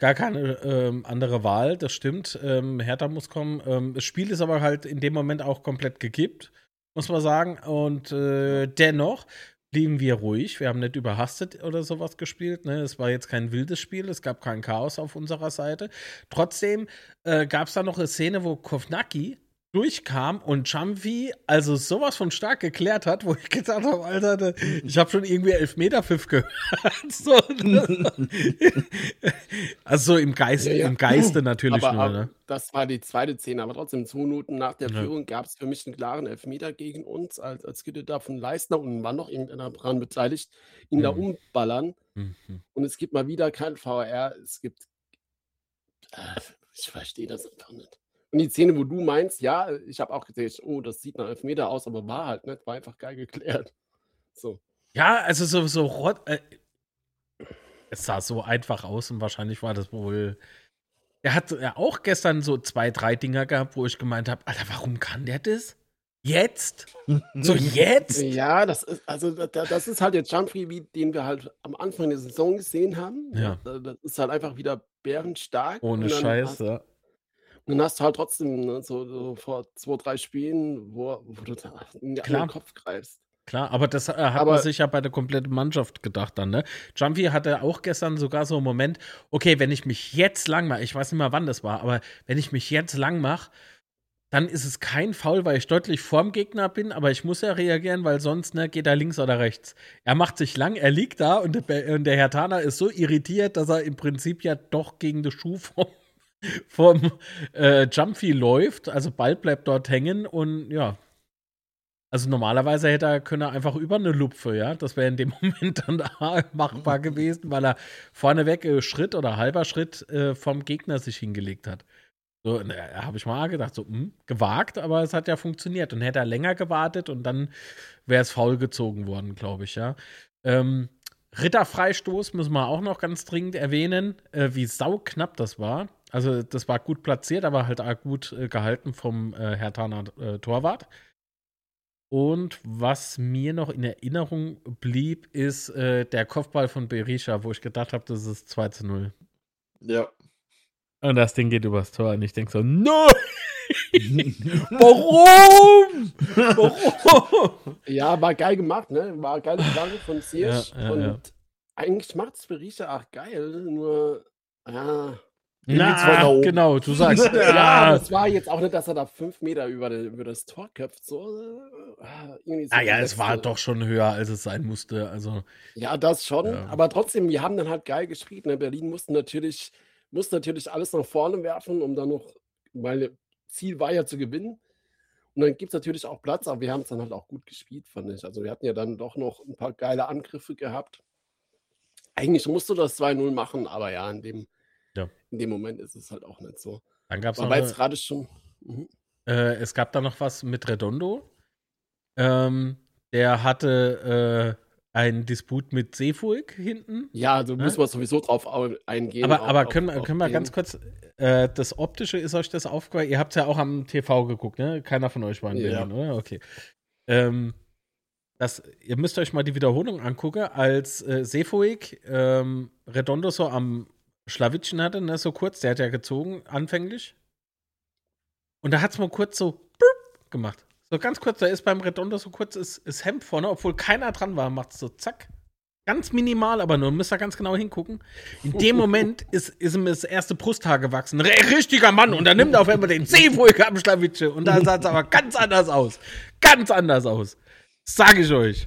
Speaker 1: andere Wahl, das stimmt. Hertha muss kommen. Das Spiel ist aber halt in dem Moment auch komplett gekippt, muss man sagen. Und dennoch blieben wir ruhig. Wir haben nicht überhastet oder sowas gespielt. Ne? Es war jetzt kein wildes Spiel. Es gab kein Chaos auf unserer Seite. Trotzdem gab es da noch eine Szene, wo Kovnacki durchkam und Champi also sowas von stark geklärt hat, wo ich gedacht habe, Alter, ich habe schon irgendwie Elfmeterpfiff gehört. Also im Geiste natürlich
Speaker 5: aber,
Speaker 1: nur. Ne?
Speaker 5: Das war die zweite Szene, aber trotzdem 2 Minuten nach der Führung gab es für mich einen klaren Elfmeter gegen uns, als Gitte da von Leistner und war noch irgendeiner dran beteiligt, ihn da umballern. Und es gibt mal wieder kein VR, es gibt ich verstehe das einfach nicht. Und die Szene, wo du meinst, ja, ich habe auch gedacht, oh, das sieht nach Elfmeter aus, aber war halt nicht, war einfach geil geklärt. So.
Speaker 1: Ja, also es sah so einfach aus und wahrscheinlich war das wohl. Er hat ja auch gestern so 2, 3 Dinger gehabt, wo ich gemeint habe, Alter, warum kann der das? Jetzt? So jetzt?
Speaker 5: Ja, das ist halt der Jumpy, den wir halt am Anfang der Saison gesehen haben.
Speaker 1: Ja.
Speaker 5: Das ist halt einfach wieder bärenstark.
Speaker 1: Ohne Scheiß, ja.
Speaker 5: Und dann hast du halt trotzdem, ne, so vor 2, 3 Spielen, wo du in den Kopf greifst.
Speaker 1: Klar, aber das hat man sich ja bei der kompletten Mannschaft gedacht dann, ne? Jumpy hatte auch gestern sogar so einen Moment, okay, wenn ich mich jetzt lang mache, ich weiß nicht mal, wann das war, aber wenn ich mich jetzt lang mache, dann ist es kein Foul, weil ich deutlich vorm Gegner bin, aber ich muss ja reagieren, weil sonst, ne, geht er links oder rechts. Er macht sich lang, er liegt da und der Hertaner ist so irritiert, dass er im Prinzip ja doch gegen den Schuh vom Jumpy läuft, also Ball bleibt dort hängen und ja. Also normalerweise hätte er können einfach über eine Lupfe, ja. Das wäre in dem Moment dann machbar gewesen, weil er vorneweg Schritt oder halber Schritt vom Gegner sich hingelegt hat. So, habe ich mal gedacht, so, gewagt, aber es hat ja funktioniert. Und hätte er länger gewartet und dann wäre es faul gezogen worden, glaube ich, ja. Ritterfreistoß müssen wir auch noch ganz dringend erwähnen, wie sauknapp das war. Also das war gut platziert, aber halt auch gut gehalten vom Hertaner Torwart. Und was mir noch in Erinnerung blieb, ist der Kopfball von Berisha, wo ich gedacht habe, das ist 2:0.
Speaker 4: Ja.
Speaker 1: Und das Ding geht übers Tor und ich denke so, nein! Warum? Warum?
Speaker 5: Ja, war geil gemacht, ne? War geile Flanke von Ziyech. Und eigentlich macht es Berisha auch geil, nur, ja.
Speaker 1: Genau, du sagst.
Speaker 5: Ja, das war jetzt auch nicht, dass er da 5 Meter über das Tor köpft. So,
Speaker 1: es war doch schon höher, als es sein musste. Also,
Speaker 5: ja, das schon. Ja. Aber trotzdem, wir haben dann halt geil gespielt. Ne? Berlin musste natürlich alles nach vorne werfen, um dann noch, weil Ziel war ja zu gewinnen. Und dann gibt es natürlich auch Platz, aber wir haben es dann halt auch gut gespielt, fand ich. Also wir hatten ja dann doch noch ein paar geile Angriffe gehabt. Eigentlich musst du das 2:0 machen, aber ja, in dem Moment ist es halt auch nicht so.
Speaker 1: Dann gab es
Speaker 5: noch jetzt gerade schon.
Speaker 1: Es gab da noch was mit Redondo. Der hatte einen Disput mit Seefuig hinten.
Speaker 5: Ja, also müssen wir sowieso drauf eingehen.
Speaker 1: Aber können wir ganz kurz, das Optische, ist euch das aufgefallen? Ihr habt es ja auch am TV geguckt, ne? Keiner von euch war in Berlin, oder? Okay. Ihr müsst euch mal die Wiederholung angucken, als Seefuig Redondo so am Schlawittchen hatte, ne, so kurz, der hat ja gezogen, anfänglich. Und da hat es mal kurz so gemacht. So ganz kurz, da ist beim Redondo so kurz ist Hemd vorne, obwohl keiner dran war, macht es so zack. Ganz minimal, aber nur, müsst ihr ganz genau hingucken. In dem Moment ist ihm das erste Brusthaar gewachsen. Richtiger Mann! Und dann nimmt er auf einmal den Seefuig am Schlawittchen. Und da sah es aber ganz anders aus. Ganz anders aus. Sag ich euch.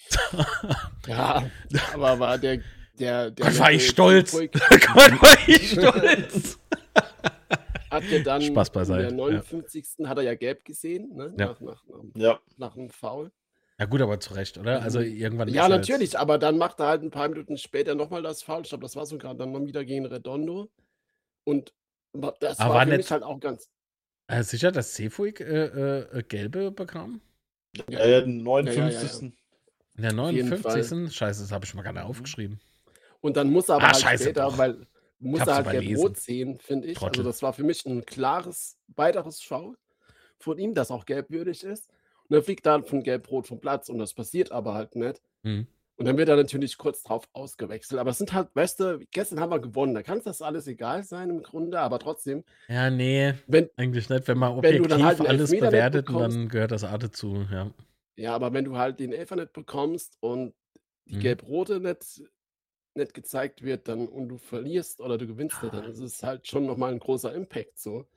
Speaker 5: Ja, aber war der
Speaker 1: Gott, war ich stolz. Gott, war ich stolz.
Speaker 5: Hat ja dann
Speaker 1: Spaß beiseite.
Speaker 5: In der 59. hat er ja gelb gesehen, ne? Nach einem Foul.
Speaker 1: Ja gut, aber zu Recht, oder? Also irgendwann.
Speaker 5: Ja, natürlich, aber dann macht er halt ein paar Minuten später nochmal das Foul. Ich glaube, das war sogar dann mal wieder gegen Redondo. Und das war für mich halt auch ganz...
Speaker 1: Sicher, dass Seefuig gelbe bekam?
Speaker 4: Ja, den 59.
Speaker 1: In der 59. Scheiße, das habe ich mal gar nicht aufgeschrieben.
Speaker 5: Und dann muss er aber
Speaker 1: später,
Speaker 5: doch. Weil muss er halt gelb-rot sehen, finde ich. Trottel. Also das war für mich ein klares weiteres Foul von ihm, das auch gelbwürdig ist. Und dann fliegt er halt von gelb-rot vom Platz und das passiert aber halt nicht. Und dann wird er natürlich kurz drauf ausgewechselt. Aber es sind halt, weißt du, gestern haben wir gewonnen. Da kann es das alles egal sein im Grunde, aber trotzdem.
Speaker 1: Ja, nee, eigentlich nicht. Wenn man objektiv halt alles bewertet, dann gehört das auch dazu, ja.
Speaker 5: Ja, aber wenn du halt den Elfer nicht bekommst und die gelb-rote nicht gezeigt wird, dann und du verlierst oder du gewinnst nicht, dann ist es halt schon nochmal ein großer Impact so.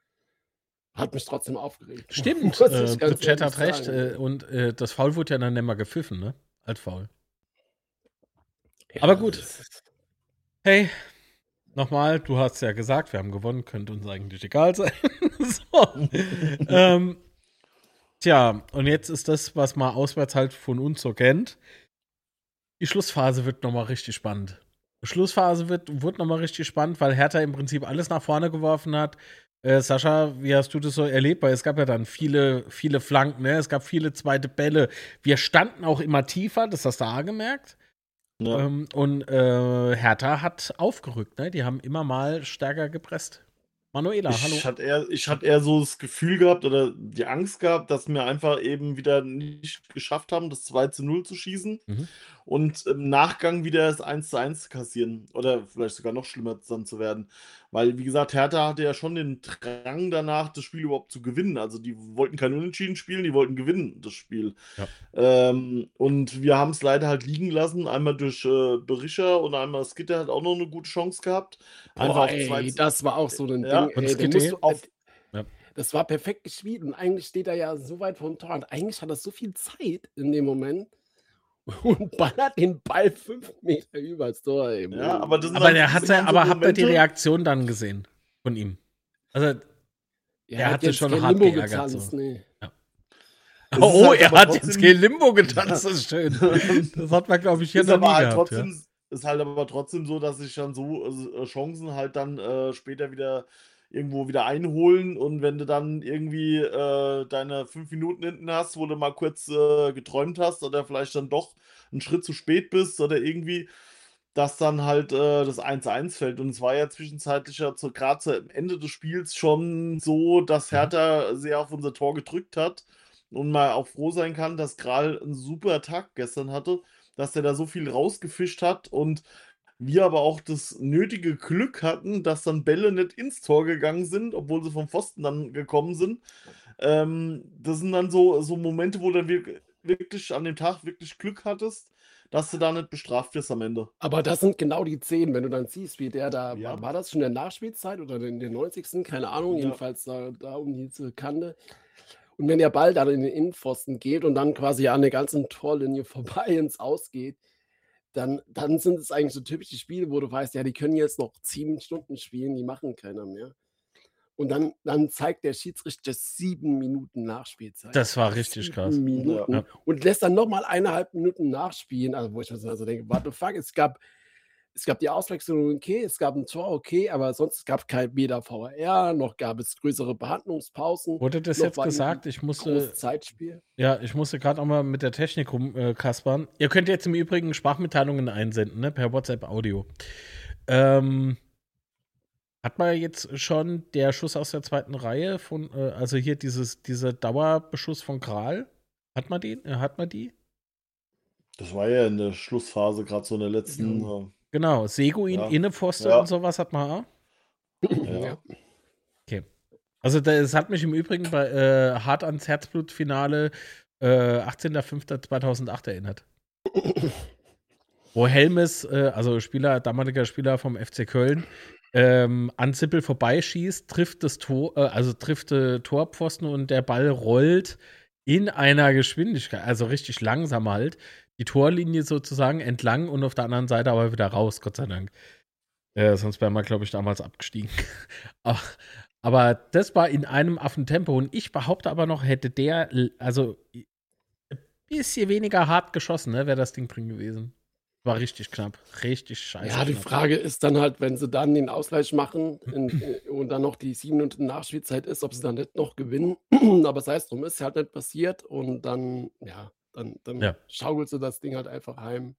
Speaker 5: Hat mich trotzdem aufgeregt.
Speaker 1: Stimmt, der Chat hat recht. Und das Foul wurde ja dann nicht mal gepfiffen, ne? Als Foul. Ja, aber gut. Hey, nochmal, du hast ja gesagt, wir haben gewonnen, könnte uns eigentlich egal sein. So. Tja, und jetzt ist das, was man auswärts halt von uns so kennt. Die Schlussphase wird nochmal richtig spannend. Die Schlussphase wird nochmal richtig spannend, weil Hertha im Prinzip alles nach vorne geworfen hat. Sascha, wie hast du das so erlebt? Weil es gab ja dann viele Flanken, ne? Es gab viele zweite Bälle. Wir standen auch immer tiefer, das hast du auch gemerkt. Ja. Und Hertha hat aufgerückt, ne? Die haben immer mal stärker gepresst. Manuela, hallo.
Speaker 4: Ich hatte eher so das Gefühl gehabt oder die Angst gehabt, dass wir einfach eben wieder nicht geschafft haben, das 2:0 zu schießen und im Nachgang wieder das 1:1 kassieren oder vielleicht sogar noch schlimmer dann zu werden. Weil, wie gesagt, Hertha hatte ja schon den Drang danach, das Spiel überhaupt zu gewinnen. Also die wollten kein Unentschieden spielen, die wollten gewinnen, das Spiel.
Speaker 1: Ja.
Speaker 4: Und wir haben es leider halt liegen lassen. Einmal durch Berisha und einmal Skitter hat auch noch eine gute Chance gehabt. Einfach auf 2
Speaker 5: das war auch so ein
Speaker 4: Ja,
Speaker 5: Ding.
Speaker 1: Und
Speaker 5: Ey,
Speaker 1: Skitty?
Speaker 5: Das war perfekt gespielt und eigentlich steht er ja so weit vom Tor und eigentlich hat er so viel Zeit in dem Moment und ballert den Ball 5 Meter übers Tor. Ey.
Speaker 4: Ja, aber das sind
Speaker 1: Aber
Speaker 4: dann, das sind dann so
Speaker 1: habt ihr die
Speaker 4: Momente.
Speaker 1: Reaktion dann gesehen von ihm? Also, er hatte
Speaker 5: jetzt
Speaker 1: schon
Speaker 5: kein
Speaker 1: hart
Speaker 5: Limbo
Speaker 1: geärgert.
Speaker 5: getanzt,
Speaker 1: So.
Speaker 5: nee.
Speaker 1: Ja.
Speaker 4: Das ist
Speaker 1: Oh,
Speaker 4: halt
Speaker 1: er
Speaker 4: aber
Speaker 1: hat
Speaker 4: trotzdem-
Speaker 1: jetzt kein Limbo getanzt, das ist schön. Das hat man, glaube ich, hier
Speaker 4: Ist
Speaker 1: noch nie
Speaker 4: aber halt
Speaker 1: gehabt.
Speaker 4: trotzdem, ist halt aber trotzdem so, dass sich dann so Chancen halt dann später wieder irgendwo wieder einholen und wenn du dann irgendwie deine 5 Minuten hinten hast, wo du mal kurz geträumt hast oder vielleicht dann doch einen Schritt zu spät bist oder irgendwie, dass dann halt das 1:1 fällt. Und es war ja zwischenzeitlich ja gerade zum Ende des Spiels schon so, dass Hertha sehr auf unser Tor gedrückt hat und mal auch froh sein kann, dass Kral einen super Tag gestern hatte, dass der da so viel rausgefischt hat und wir aber auch das nötige Glück hatten, dass dann Bälle nicht ins Tor gegangen sind, obwohl sie vom Pfosten dann gekommen sind. Das sind dann so Momente, wo du wirklich an dem Tag wirklich Glück hattest, dass du da nicht bestraft wirst am Ende.
Speaker 5: Aber das sind genau die Szenen, wenn du dann siehst, wie der da,
Speaker 4: Ja.
Speaker 5: war das schon in der Nachspielzeit oder in der 90. Keine Ahnung,
Speaker 4: Ja.
Speaker 5: jedenfalls da um diese Kante. Und wenn der Ball dann in den Innenpfosten geht und dann quasi an der ganzen Torlinie vorbei ins Aus geht, dann sind es eigentlich so typische Spiele, wo du weißt, ja, die können jetzt noch 7 Stunden spielen, die machen keiner mehr. Und dann zeigt der Schiedsrichter 7 Minuten Nachspielzeit.
Speaker 1: Das war richtig
Speaker 5: 7
Speaker 1: krass.
Speaker 5: Minuten.
Speaker 1: Ja.
Speaker 5: Und lässt dann nochmal 1,5 Minuten nachspielen. Also, wo ich mir so denke, what the fuck? Es gab die Auswechslung, okay, es gab ein Tor, okay, aber sonst gab es weder VAR, noch gab es größere Behandlungspausen.
Speaker 1: Wurde das
Speaker 5: noch
Speaker 1: jetzt
Speaker 5: war
Speaker 1: gesagt?
Speaker 5: irgendwie
Speaker 1: Ich musste
Speaker 5: großes Zeitspiel.
Speaker 1: gerade auch mal mit der Technik rumkaspern. Ihr könnt jetzt im Übrigen Sprachmitteilungen einsenden, ne? Per WhatsApp-Audio. Hat man jetzt schon der Schuss aus der zweiten Reihe von, also hier dieser Dauerbeschuss von Kral? Hat man die?
Speaker 4: Das war ja in der Schlussphase, gerade so in der letzten.
Speaker 1: Genau, Seguin,
Speaker 4: Ja.
Speaker 1: Innenpfosten
Speaker 4: Ja.
Speaker 1: und sowas hat man auch.
Speaker 4: Ja.
Speaker 1: Okay. Also das hat mich im Übrigen bei hart ans Herzblut-Finale 18.05.2008 erinnert. Wo Helmes, also damaliger Spieler vom FC Köln, an Zippel vorbeischießt, trifft Torpfosten und der Ball rollt in einer Geschwindigkeit, also richtig langsam halt, die Torlinie sozusagen entlang und auf der anderen Seite aber wieder raus, Gott sei Dank. Sonst wären wir, glaube ich, damals abgestiegen. Aber das war in einem Affentempo und ich behaupte aber noch, hätte der, also ein bisschen weniger hart geschossen, ne, wäre das Ding drin gewesen. War richtig knapp. Richtig scheiße.
Speaker 5: Ja, die
Speaker 1: knapp.
Speaker 5: Frage ist dann halt, wenn sie dann den Ausgleich machen und dann noch die 7 Minuten Nachspielzeit ist, ob sie dann nicht noch gewinnen. Aber sei es drum, ist halt nicht passiert und dann schaukelst du das Ding halt einfach heim.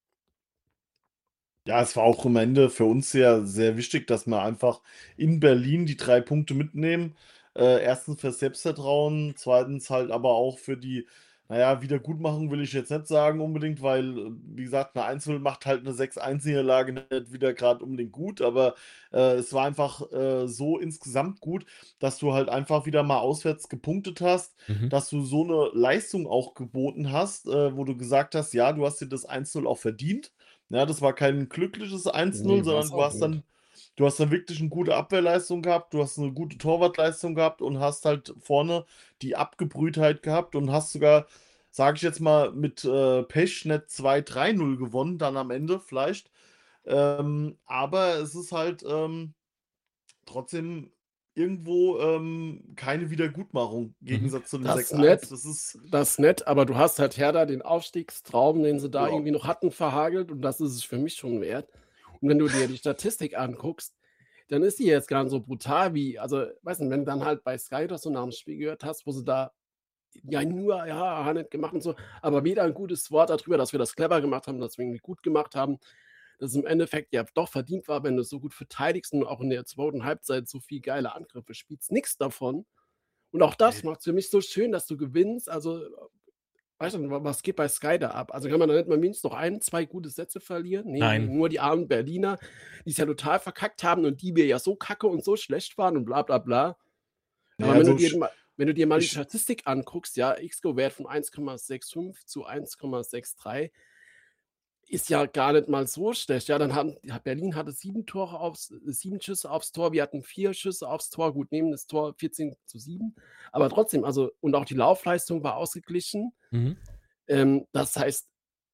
Speaker 4: Ja, es war auch am Ende für uns ja sehr wichtig, dass wir einfach in Berlin die 3 Punkte mitnehmen. Erstens fürs Selbstvertrauen, zweitens halt aber auch für die, Wiedergutmachung will ich jetzt nicht sagen unbedingt, weil, wie gesagt, eine 1:0 macht halt eine 6:1-Niederlage nicht wieder gerade unbedingt gut, aber es war einfach so insgesamt gut, dass du halt einfach wieder mal auswärts gepunktet hast, dass du so eine Leistung auch geboten hast, wo du gesagt hast, ja, du hast dir das 1:0 auch verdient. Ja, das war kein glückliches 1:0,
Speaker 5: Nee,
Speaker 4: sondern
Speaker 5: war's auch nicht.
Speaker 4: du hast dann wirklich eine gute Abwehrleistung gehabt, du hast eine gute Torwartleistung gehabt und hast halt vorne die Abgebrühtheit gehabt und hast sogar, sage ich jetzt mal, mit Pech nicht 2-3-0 gewonnen, dann am Ende vielleicht. Aber es ist halt trotzdem irgendwo keine Wiedergutmachung im Gegensatz zu dem
Speaker 5: Das
Speaker 4: 6:1.
Speaker 5: nett.
Speaker 4: Das ist
Speaker 5: Das ist nett, aber du hast halt Hertha den Aufstiegstraum, den sie da
Speaker 4: Ja.
Speaker 5: irgendwie noch hatten, verhagelt und das ist es für mich schon wert. Und wenn du dir die Statistik anguckst, dann ist die jetzt gar nicht so brutal wie, also, weißt du, wenn du dann halt bei Sky das so nach dem Spiel gehört hast, wo sie da haben nicht gemacht und so, aber wieder ein gutes Wort darüber, dass wir das clever gemacht haben, dass wir irgendwie gut gemacht haben. dass es im Endeffekt ja doch verdient war, wenn du so gut verteidigst und auch in der zweiten Halbzeit so viel geile Angriffe spielst. Nichts davon. Und auch das macht es für mich so schön, dass du gewinnst. Also, weißt du, was geht bei Sky da ab? Also kann man da nicht mal mindestens noch 1, 2 gute Sätze verlieren? Nee,
Speaker 1: Nein.
Speaker 5: nur die armen Berliner, die es ja total verkackt haben und die wir ja so kacke und so schlecht waren und bla bla bla.
Speaker 4: Ja,
Speaker 5: Aber
Speaker 4: also
Speaker 5: wenn du dir mal die Statistik anguckst, ja, XG-Wert von 1,65 zu 1,63 ist ja gar nicht mal so schlecht. Ja, Berlin hatte 7 Schüsse aufs Tor, wir hatten 4 Schüsse aufs Tor, gut, neben das Tor 14:7. Aber trotzdem, also, und auch die Laufleistung war ausgeglichen. Das heißt,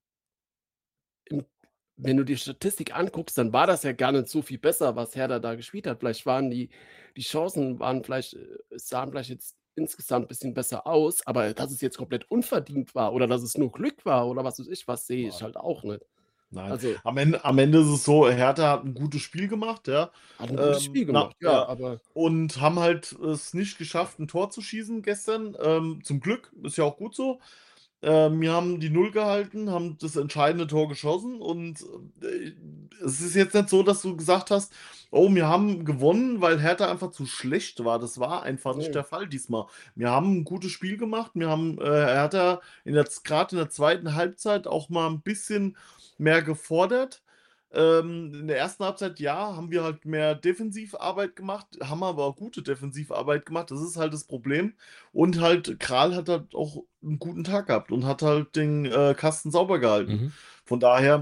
Speaker 5: wenn du die Statistik anguckst, dann war das ja gar nicht so viel besser, was Hertha da gespielt hat. Vielleicht waren die Chancen sahen vielleicht jetzt insgesamt ein bisschen besser aus, aber dass es jetzt komplett unverdient war oder dass es nur Glück war oder was weiß ich was, sehe ich halt auch nicht.
Speaker 4: Nein.
Speaker 5: Also,
Speaker 4: am Ende ist es so, Hertha hat ein gutes Spiel gemacht, ja.
Speaker 5: hat ein gutes Spiel gemacht, ja, aber
Speaker 4: Und haben halt es nicht geschafft, ein Tor zu schießen gestern. Zum Glück, ist ja auch gut so. Wir haben die 0 gehalten, haben das entscheidende Tor geschossen und es ist jetzt nicht so, dass du gesagt hast, oh, wir haben gewonnen, weil Hertha einfach zu schlecht war. Das war einfach nicht der Fall diesmal. Wir haben ein gutes Spiel gemacht. Wir haben Hertha gerade in der zweiten Halbzeit auch mal ein bisschen mehr gefordert. In der ersten Halbzeit, ja, haben wir halt mehr Defensivarbeit gemacht, haben aber auch gute Defensivarbeit gemacht. Das ist halt das Problem. Und halt, Kral hat halt auch einen guten Tag gehabt und hat halt den Kasten sauber gehalten. Von daher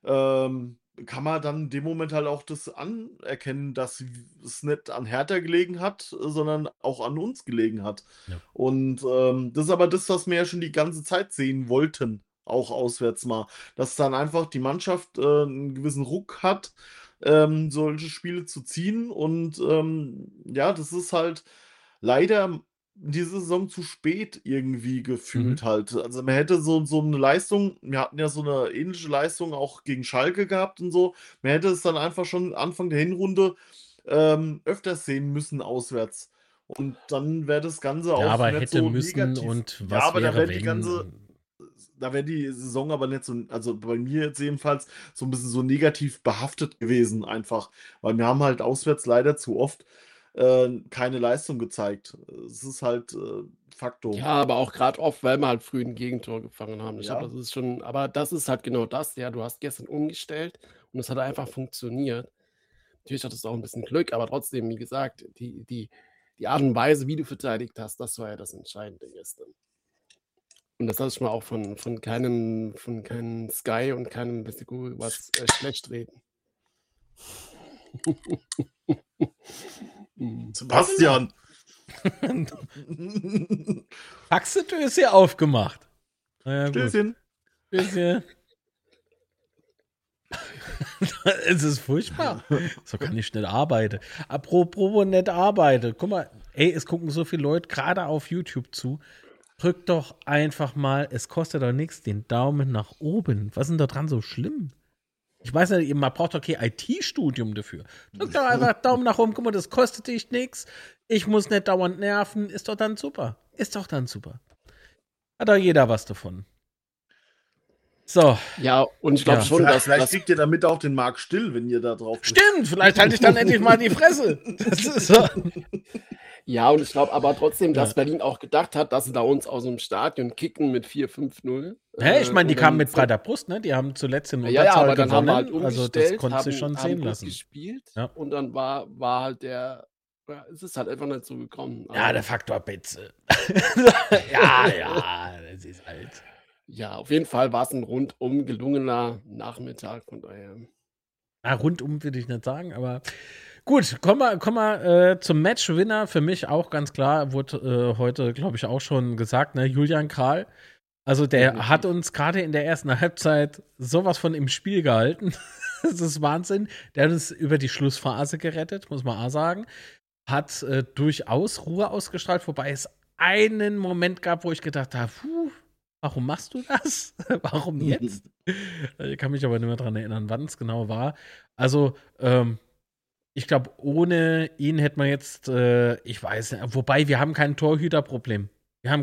Speaker 4: kann man dann in dem Moment halt auch das anerkennen, dass es nicht an Hertha gelegen hat, sondern auch an uns gelegen hat.
Speaker 1: Ja.
Speaker 4: Und das ist aber das, was wir ja schon die ganze Zeit sehen wollten. Auch auswärts mal, dass dann einfach die Mannschaft einen gewissen Ruck hat, solche Spiele zu ziehen. Und ja, das ist halt leider diese Saison zu spät irgendwie gefühlt halt. Also man hätte so eine Leistung, wir hatten ja so eine ähnliche Leistung auch gegen Schalke gehabt und so. Man hätte es dann einfach schon Anfang der Hinrunde öfters sehen müssen auswärts. Und dann wäre das Ganze auch
Speaker 1: aber
Speaker 4: nicht
Speaker 1: hätte
Speaker 4: so
Speaker 1: müssen
Speaker 4: negativ.
Speaker 1: und
Speaker 4: Ja,
Speaker 1: was
Speaker 4: aber da
Speaker 1: wäre,
Speaker 4: wäre da wäre die Saison aber nicht so, also bei mir jetzt jedenfalls, so ein bisschen so negativ behaftet gewesen einfach. Weil wir haben halt auswärts leider zu oft keine Leistung gezeigt. Es ist halt Faktor.
Speaker 5: ja, aber auch gerade oft, weil wir halt früh ein Gegentor gefangen haben. Ich
Speaker 4: Ja.
Speaker 5: glaube, das ist schon, aber das ist halt genau das, ja, du hast gestern umgestellt und es hat einfach funktioniert. Natürlich hat es auch ein bisschen Glück, aber trotzdem, wie gesagt, die Art und Weise, wie du verteidigt hast, das war ja das Entscheidende gestern. Und das lasse ich mal auch von keinem Sky und keinem Bessigu was schlecht reden.
Speaker 4: Sebastian!
Speaker 1: Faxetür ist hier aufgemacht. Naja,
Speaker 4: Stößchen.
Speaker 1: Stößchen. Es ist furchtbar. So kann ich nicht arbeiten. Apropos nicht arbeiten. Guck mal, ey, es gucken so viele Leute gerade auf YouTube zu. Drückt doch einfach mal, es kostet doch nichts, den Daumen nach oben. Was ist denn da dran so schlimm? Ich weiß nicht, man braucht doch kein IT-Studium dafür. Drückt doch einfach Daumen nach oben. Guck mal, das kostet dich nichts. Ich muss nicht dauernd nerven. Ist doch dann super. Ist doch dann super. Hat doch jeder was davon. So.
Speaker 5: Ja, und ich glaube schon, dass
Speaker 4: vielleicht kriegt ihr damit auch den Markt still, wenn ihr da drauf bist.
Speaker 1: Stimmt, vielleicht halte ich dann endlich mal die Fresse. Das ist so.
Speaker 5: Ja, und ich glaube aber trotzdem, dass Berlin auch gedacht hat, dass sie da uns aus dem Stadion kicken mit 4-5-0.
Speaker 1: Ich meine, die kamen mit breiter Brust, ne? Die haben zuletzt in
Speaker 5: Unterzahl
Speaker 1: aber
Speaker 5: dann
Speaker 1: gewonnen.
Speaker 5: Haben wir halt umgestellt,
Speaker 1: also das konnte sich schon sehen lassen.
Speaker 5: Gespielt, und dann war halt es ist halt einfach nicht so gekommen.
Speaker 1: Also, ja, der Faktor Betze. ja, das ist halt.
Speaker 5: Ja, auf jeden Fall war es ein rundum gelungener Nachmittag, von daher.
Speaker 1: Ja, rundum würde ich nicht sagen, aber gut, kommen wir zum Matchwinner. Für mich auch ganz klar, wurde heute, glaube ich, auch schon gesagt, ne, Julian Kral. Also der hat uns gerade in der ersten Halbzeit sowas von im Spiel gehalten. Das ist Wahnsinn. Der hat uns über die Schlussphase gerettet, muss man auch sagen. Hat durchaus Ruhe ausgestrahlt, wobei es einen Moment gab, wo ich gedacht habe, warum machst du das? Warum jetzt? Ich kann mich aber nicht mehr daran erinnern, wann es genau war. Also, ich glaube, ohne ihn hätte man jetzt, ich weiß nicht, wobei wir haben kein Torhüterproblem.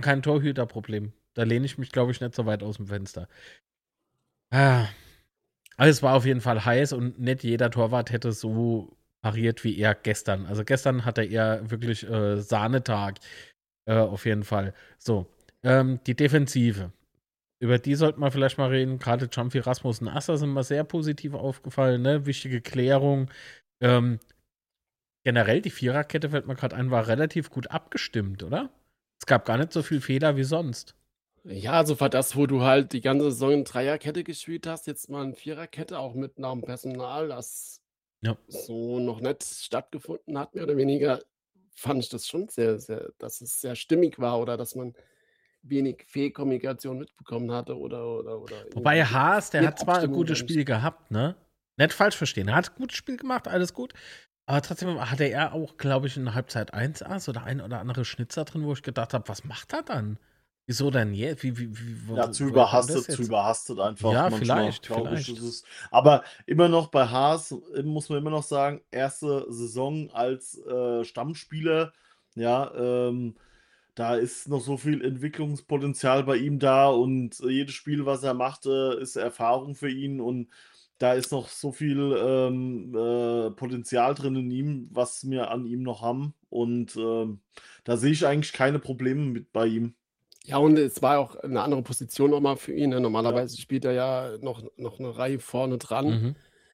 Speaker 1: Da lehne ich mich, glaube ich, nicht so weit aus dem Fenster. Aber es war auf jeden Fall heiß und nicht jeder Torwart hätte so pariert wie er gestern. Also gestern hatte er wirklich Sahnetag. Auf jeden Fall. So, die Defensive. Über die sollten wir vielleicht mal reden. Gerade Jumpy, Rasmus und Assa sind mir sehr positiv aufgefallen. Ne? Wichtige Klärung. Generell die Viererkette, fällt mir gerade ein, war relativ gut abgestimmt, oder? Es gab gar nicht so viel Fehler wie sonst.
Speaker 5: Ja, also war das, wo du halt die ganze Saison in Dreierkette gespielt hast, jetzt mal in Viererkette, auch mit einem Personal, das so noch nicht stattgefunden hat, mehr oder weniger, fand ich das schon sehr, sehr, dass es sehr stimmig war oder dass man wenig Fehlkommunikation mitbekommen hatte oder
Speaker 1: Wobei Haas, der hat zwar ein gutes
Speaker 5: Abstimmung
Speaker 1: Spiel gehabt, ne? Nicht falsch verstehen. Er hat ein gutes Spiel gemacht, alles gut. Aber trotzdem hatte er auch, glaube ich, in Halbzeit 1 Ass oder ein oder andere Schnitzer drin, wo ich gedacht habe, was macht er dann? Wieso denn jetzt?
Speaker 4: Zu überhastet einfach.
Speaker 1: Ja,
Speaker 4: manchmal,
Speaker 1: vielleicht.
Speaker 4: Ist es. Aber immer noch bei Haas muss man immer noch sagen, erste Saison als Stammspieler, ja, da ist noch so viel Entwicklungspotenzial bei ihm da und jedes Spiel, was er macht, ist Erfahrung für ihn und da ist noch so viel Potenzial drin in ihm, was wir an ihm noch haben und da sehe ich eigentlich keine Probleme mit bei ihm.
Speaker 5: Ja, und es war auch eine andere Position nochmal für ihn. Ne? Normalerweise spielt er ja noch eine Reihe vorne dran.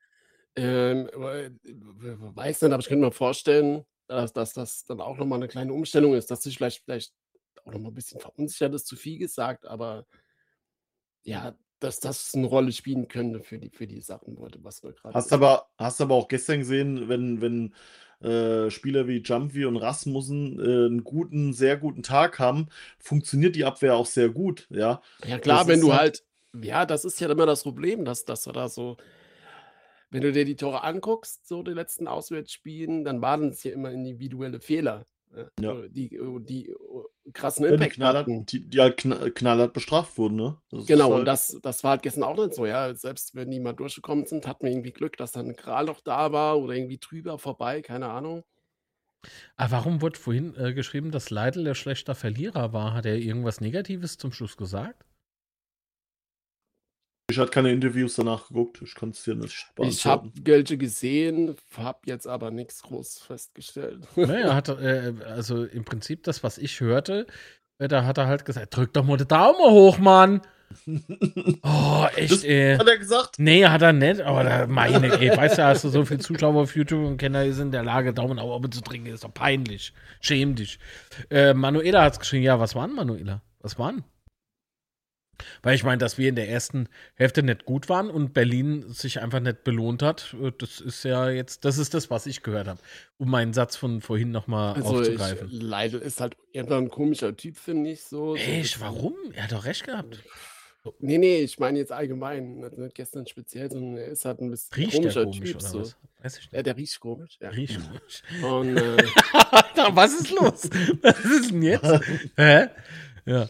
Speaker 5: Weiß nicht, aber ich könnte mir vorstellen, dass das dann auch nochmal eine kleine Umstellung ist, dass sich vielleicht auch nochmal ein bisschen verunsichert ist, zu viel gesagt, aber ja, dass das eine Rolle spielen könnte für die Sachen heute, was wir gerade.
Speaker 4: Hast aber auch gestern gesehen, wenn Spieler wie Jumpy und Rasmussen einen sehr guten Tag haben, funktioniert die Abwehr auch sehr gut, ja.
Speaker 5: Ja klar, wenn du halt, ja, das ist ja immer das Problem, dass wir da so, wenn du dir die Tore anguckst, so die letzten Auswärtsspielen, dann waren es ja immer individuelle Fehler, die krassen Impact hatten.
Speaker 4: Die halt knallhart bestraft wurden, ne?
Speaker 5: Genau, und das war halt gestern auch nicht so, ja. Selbst wenn die mal durchgekommen sind, hatten wir irgendwie Glück, dass dann ein Kral noch da war oder irgendwie drüber vorbei, keine Ahnung.
Speaker 1: Aber warum wurde vorhin geschrieben, dass Leitl der schlechter Verlierer war? Hat er irgendwas Negatives zum Schluss gesagt?
Speaker 4: Ich hatte keine Interviews danach geguckt, ich kann es dir nicht beantworten.
Speaker 5: Ich habe welche gesehen, habe jetzt aber nichts groß festgestellt.
Speaker 1: Naja, hat also im Prinzip das, was ich hörte, da hat er halt gesagt, drück doch mal den Daumen hoch, Mann. Oh, echt, ey.
Speaker 4: Hat er gesagt?
Speaker 1: Nee, hat er nicht, aber weißt du, hast du so viele Zuschauer auf YouTube und Kenner ist in der Lage, Daumen nach oben zu trinken, ist doch peinlich. Schäm dich. Manuela hat es geschrieben, ja, was waren Manuela? Was waren? Weil ich meine, dass wir in der ersten Hälfte nicht gut waren und Berlin sich einfach nicht belohnt hat, das ist ja jetzt, das ist das, was ich gehört habe. Um meinen Satz von vorhin nochmal aufzugreifen.
Speaker 5: Leitl ist halt einfach ein komischer Typ, finde ich so.
Speaker 1: Echt, warum? Er hat doch recht gehabt.
Speaker 5: Nee, ich meine jetzt allgemein, nicht gestern speziell, sondern er ist halt ein bisschen
Speaker 1: riecht
Speaker 5: komischer
Speaker 1: komisch,
Speaker 5: Typ.
Speaker 1: Oder
Speaker 5: so.
Speaker 1: was? Weiß ich nicht.
Speaker 5: Ja, der riecht komisch. Ja.
Speaker 1: Riecht komisch.
Speaker 5: Und,
Speaker 1: was ist los? Was ist denn jetzt? Hä? Ja.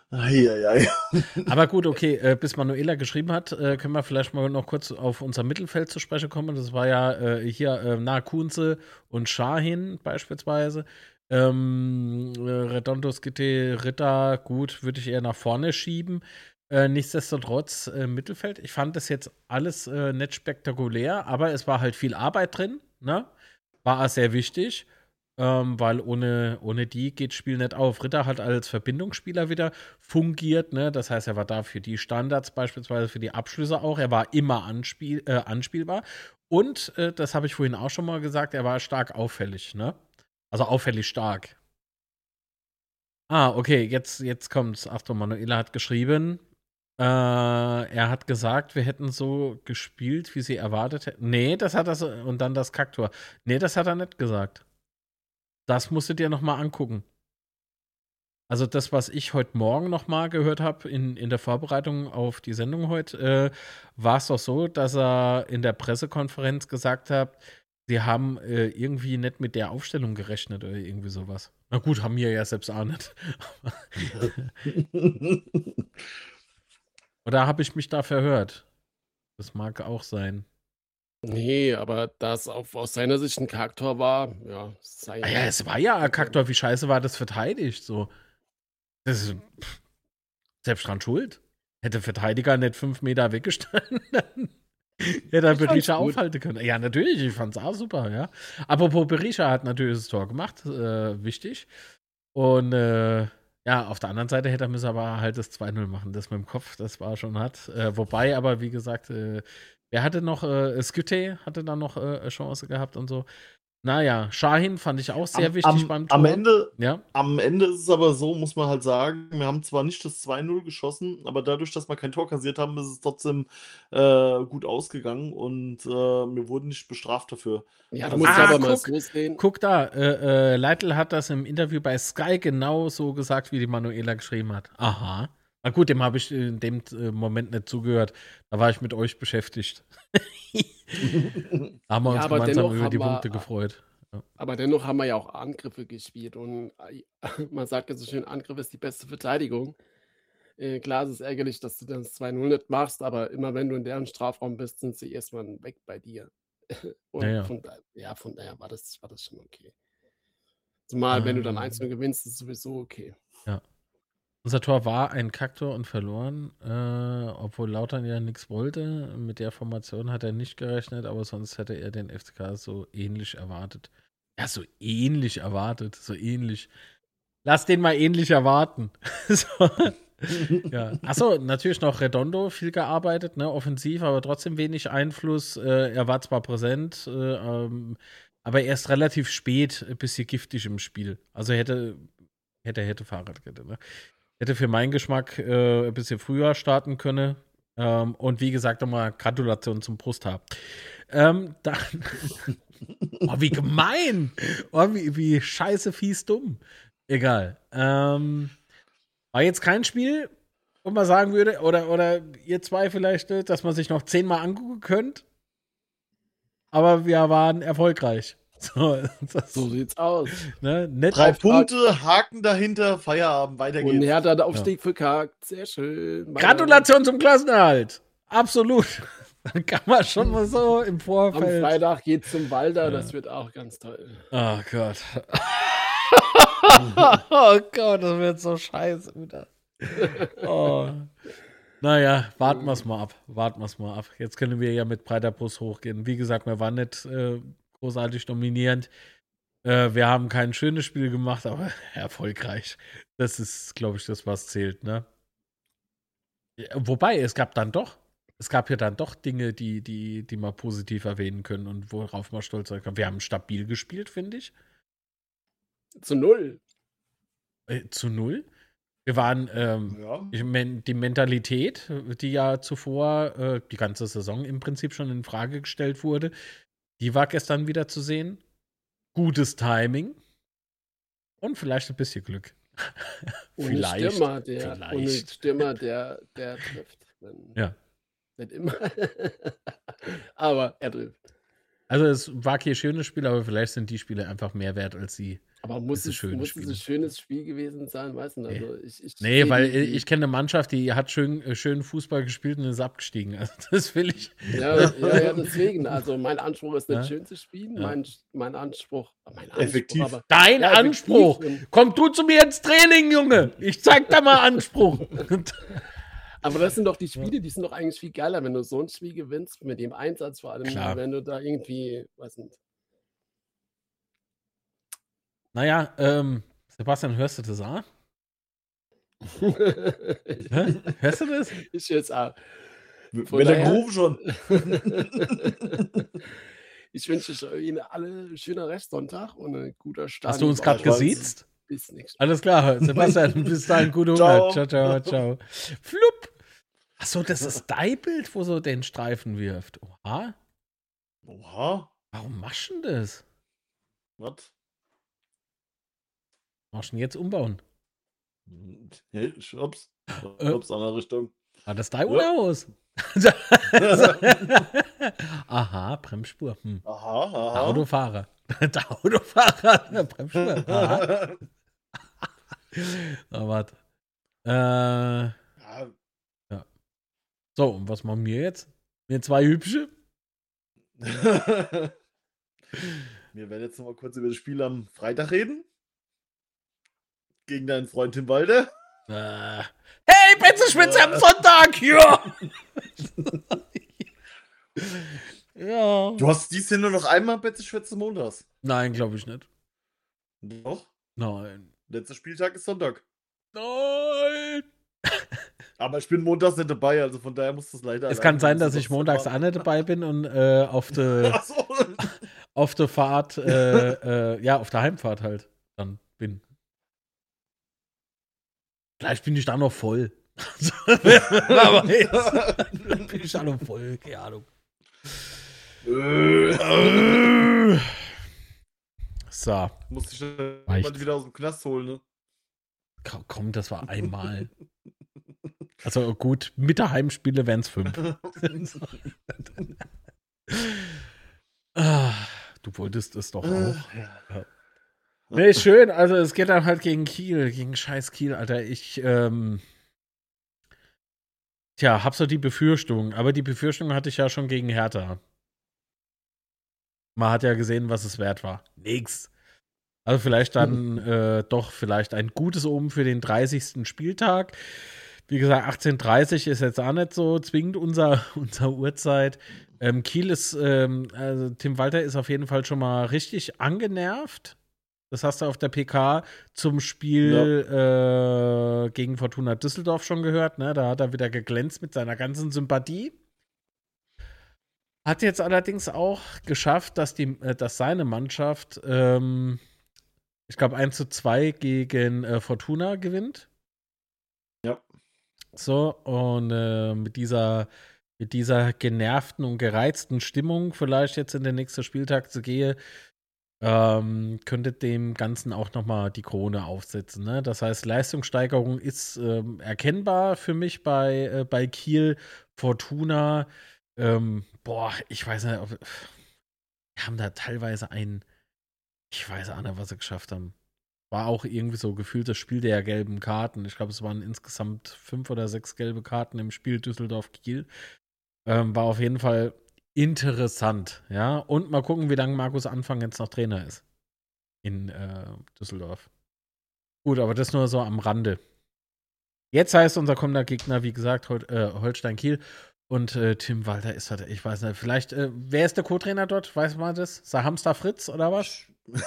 Speaker 1: Aber gut, okay, bis Manuela geschrieben hat, können wir vielleicht mal noch kurz auf unser Mittelfeld zu sprechen kommen. Das war ja hier Kunze und Shahin beispielsweise. Redondo, Skitte, Ritter, gut, würde ich eher nach vorne schieben. Nichtsdestotrotz Mittelfeld. Ich fand das jetzt alles nicht spektakulär, aber es war halt viel Arbeit drin, ne? War sehr wichtig. Weil ohne die geht das Spiel nicht auf. Ritter hat als Verbindungsspieler wieder fungiert, ne? Das heißt, er war da für die Standards beispielsweise, für die Abschlüsse auch. Er war immer anspielbar. Und, das habe ich vorhin auch schon mal gesagt, er war stark auffällig, ne? Also auffällig stark. Okay, jetzt kommt's. Achtung, Manuela hat geschrieben, er hat gesagt, wir hätten so gespielt, wie sie erwartet hätten. Nee, das hat er so, und dann das Kacktor. Nee, das hat er nicht gesagt. Das musst du dir noch mal angucken. Also das, was ich heute Morgen noch mal gehört habe in der Vorbereitung auf die Sendung heute, war es doch so, dass er in der Pressekonferenz gesagt hat, sie haben irgendwie nicht mit der Aufstellung gerechnet oder irgendwie sowas. Na gut, haben wir ja selbst auch nicht. Oder habe ich mich da verhört? Das mag auch sein.
Speaker 5: Nee, aber das aus seiner Sicht ein Kacktor war, ja.
Speaker 1: Ja, es war ja ein Kacktor. Wie scheiße war das verteidigt? So. Das ist selbst dran schuld. Hätte Verteidiger nicht 5 Meter weggestanden. Ja, dann Berisha aufhalten können. Ja, natürlich, ich fand's auch super, ja. Apropos Berisha hat natürlich das Tor gemacht, wichtig. Und ja, auf der anderen Seite hätte er müssen aber halt das 2-0 machen. Das mit dem Kopf, das war schon hart. Wobei, aber wie gesagt, wer hatte noch, Skytte hatte da noch Chance gehabt und so. Naja, Şahin fand ich auch sehr wichtig beim Tor.
Speaker 4: Am Ende ist es aber so, muss man halt sagen, wir haben zwar nicht das 2-0 geschossen, aber dadurch, dass wir kein Tor kassiert haben, ist es trotzdem gut ausgegangen und wir wurden nicht bestraft dafür.
Speaker 5: Ja, du musst aber mal so sehen.
Speaker 1: Guck da, Leitl hat das im Interview bei Sky genau so gesagt, wie die Manuela geschrieben hat. Aha. Na gut, dem habe ich in dem Moment nicht zugehört. Da war ich mit euch beschäftigt. Haben wir uns gemeinsam über die Punkte gefreut. Ja.
Speaker 5: Aber dennoch haben wir ja auch Angriffe gespielt. Und man sagt ja so schön, Angriff ist die beste Verteidigung. Klar, es ist ärgerlich, dass du das 2-0 nicht machst, aber immer wenn du in deren Strafraum bist, sind sie erstmal weg bei dir. Und von daher war das schon okay. Zumal, wenn du dann 1-0 gewinnst, ist es sowieso okay.
Speaker 1: Ja. Unser Tor war ein Kacktor und verloren, obwohl Lautern ja nichts wollte. Mit der Formation hat er nicht gerechnet, aber sonst hätte er den FCK so ähnlich erwartet. Ja, so ähnlich erwartet, so ähnlich. Lass den mal ähnlich erwarten. So. Ja. Achso, natürlich noch Redondo, viel gearbeitet, ne, offensiv, aber trotzdem wenig Einfluss. Er war zwar präsent, aber erst relativ spät ein bisschen giftig im Spiel. Also hätte Fahrradkette, ne? Hätte für meinen Geschmack ein bisschen früher starten können. Und wie gesagt, nochmal Gratulation zum Brusthaar. Dann oh, wie gemein! Oh, wie scheiße, fies, dumm. Egal. War jetzt kein Spiel, wo man sagen würde, oder ihr zwei vielleicht, dass man sich noch 10-mal angucken könnt. Aber wir waren erfolgreich.
Speaker 5: So sieht's aus.
Speaker 1: Ne?
Speaker 4: 3 Punkte, Haken dahinter, Feierabend, weiter geht's.
Speaker 5: Und er hat da den Aufstieg verkackt. Sehr schön.
Speaker 1: Gratulation zum Klassenerhalt. Absolut. Dann kann man schon mal so im Vorfeld.
Speaker 5: Am Freitag geht's zum Walder, das wird auch ganz toll.
Speaker 1: Oh Gott. Oh Gott, das wird so scheiße wieder. Oh. Naja, warten wir es mal ab. Jetzt können wir ja mit breiter Brust hochgehen. Wie gesagt, wir waren nicht großartig dominierend. Wir haben kein schönes Spiel gemacht, aber erfolgreich. Das ist, glaube ich, das, was zählt, ne? Wobei, es gab ja dann doch Dinge, die man positiv erwähnen können und worauf man stolz sein kann. Wir haben stabil gespielt, finde ich.
Speaker 5: Zu 0.
Speaker 1: Zu 0? Wir waren, die Mentalität, die ja zuvor die ganze Saison im Prinzip schon in Frage gestellt wurde, die war gestern wieder zu sehen. Gutes Timing und vielleicht ein bisschen Glück.
Speaker 5: Ohne Stürmer, der trifft.
Speaker 1: Ja.
Speaker 5: Nicht immer. Aber er trifft.
Speaker 1: Also es war kein schönes Spiel, aber vielleicht sind die Spiele einfach mehr wert als sie.
Speaker 5: Aber muss es ein schönes Spiel gewesen sein? Weißt du? Also
Speaker 1: nee, weil ich kenne eine Mannschaft, die hat schön Fußball gespielt und ist abgestiegen. Also das will ich.
Speaker 5: Ja, deswegen. Also mein Anspruch ist nicht schön zu spielen. Ja. Mein Anspruch.
Speaker 4: Effektiv.
Speaker 5: Aber,
Speaker 1: dein Anspruch. Komm du zu mir ins Training, Junge. Ich zeig da mal Anspruch.
Speaker 5: Aber das sind doch die Spiele, die sind doch eigentlich viel geiler, wenn du so ein Spiel gewinnst, mit dem Einsatz vor allem,
Speaker 1: klar.
Speaker 5: Wenn du da irgendwie, weiß nicht.
Speaker 1: Naja, Sebastian, hörst du das auch? Hörst du das?
Speaker 5: Ich jetzt auch.
Speaker 4: Mit der Groove schon.
Speaker 5: Ich wünsche Ihnen alle einen schönen Restsonntag und einen guten Start.
Speaker 1: Hast du uns gerade gesiezt?
Speaker 5: Bis nächstes
Speaker 1: Mal. Alles klar, Sebastian, bis dahin, gute Hunger. Ciao. Flupp. Achso, das ist dein Bild, wo so den Streifen wirft. Oha. Warum machst du denn das?
Speaker 4: Was?
Speaker 1: Machst du denn jetzt umbauen?
Speaker 4: Ups, andere Richtung.
Speaker 1: War das dein Haus? Aha, Bremsspur.
Speaker 4: Aha.
Speaker 1: Der Autofahrer. Der Bremsspur. Aha. Na, warte. Ja. So, und was machen wir jetzt? Wir zwei Hübsche?
Speaker 4: Wir werden jetzt noch mal kurz über das Spiel am Freitag reden. Gegen deinen Freund Tim Walder.
Speaker 1: Hey, Betze Spitze am Sonntag! Ja! Ja.
Speaker 4: Du hast dies hier nur noch einmal Betze-Schwätze montags.
Speaker 1: Nein, glaube ich nicht.
Speaker 4: Doch?
Speaker 1: Nein.
Speaker 4: Letzter Spieltag ist Sonntag.
Speaker 1: Nein.
Speaker 4: Aber ich bin montags nicht dabei, also von daher muss das leider.
Speaker 1: Es kann sein, dass ich montags auch nicht dabei bin und auf der Fahrt, auf der Heimfahrt halt dann bin. Vielleicht bin ich da noch voll. Aber jetzt bin ich da noch voll, keine Ahnung. So.
Speaker 4: Muss ich jemand wieder aus dem Knast holen, ne?
Speaker 1: Komm, das war einmal. Also gut, mit der Heimspiele wären es 5. Du wolltest es doch auch. Ja. Nee, schön. Also es geht dann halt gegen Kiel, gegen scheiß Kiel, Alter. Ich, hab so die Befürchtung. Aber die Befürchtung hatte ich ja schon gegen Hertha. Man hat ja gesehen, was es wert war. Nix. Also vielleicht dann doch vielleicht ein gutes Omen für den 30. Spieltag. Wie gesagt, 18:30 ist jetzt auch nicht so zwingend unser Uhrzeit. Kiel ist, also Tim Walter ist auf jeden Fall schon mal richtig angenervt. Das hast du auf der PK zum Spiel gegen Fortuna Düsseldorf schon gehört. Ne? Da hat er wieder geglänzt mit seiner ganzen Sympathie. Hat jetzt allerdings auch geschafft, dass seine Mannschaft, ich glaube, 1:2 gegen Fortuna gewinnt.
Speaker 4: Ja.
Speaker 1: So, und mit dieser genervten und gereizten Stimmung vielleicht jetzt in den nächsten Spieltag zu gehen, könnte dem Ganzen auch nochmal die Krone aufsetzen. Ne? Das heißt, Leistungssteigerung ist erkennbar für mich bei Kiel. Fortuna, ich weiß nicht, wir haben da teilweise ich weiß auch nicht, was sie geschafft haben. War auch irgendwie so gefühlt das Spiel der gelben Karten. Ich glaube, es waren insgesamt 5 oder 6 gelbe Karten im Spiel Düsseldorf-Kiel. War auf jeden Fall interessant, ja. Und mal gucken, wie lange Markus Anfang jetzt noch Trainer ist in Düsseldorf. Gut, aber das nur so am Rande. Jetzt heißt unser kommender Gegner, wie gesagt, Holstein Kiel. Und Tim Walter ist halt, ich weiß nicht, vielleicht, wer ist der Co-Trainer dort? Weiß man das? Ist der Hamster Fritz oder was?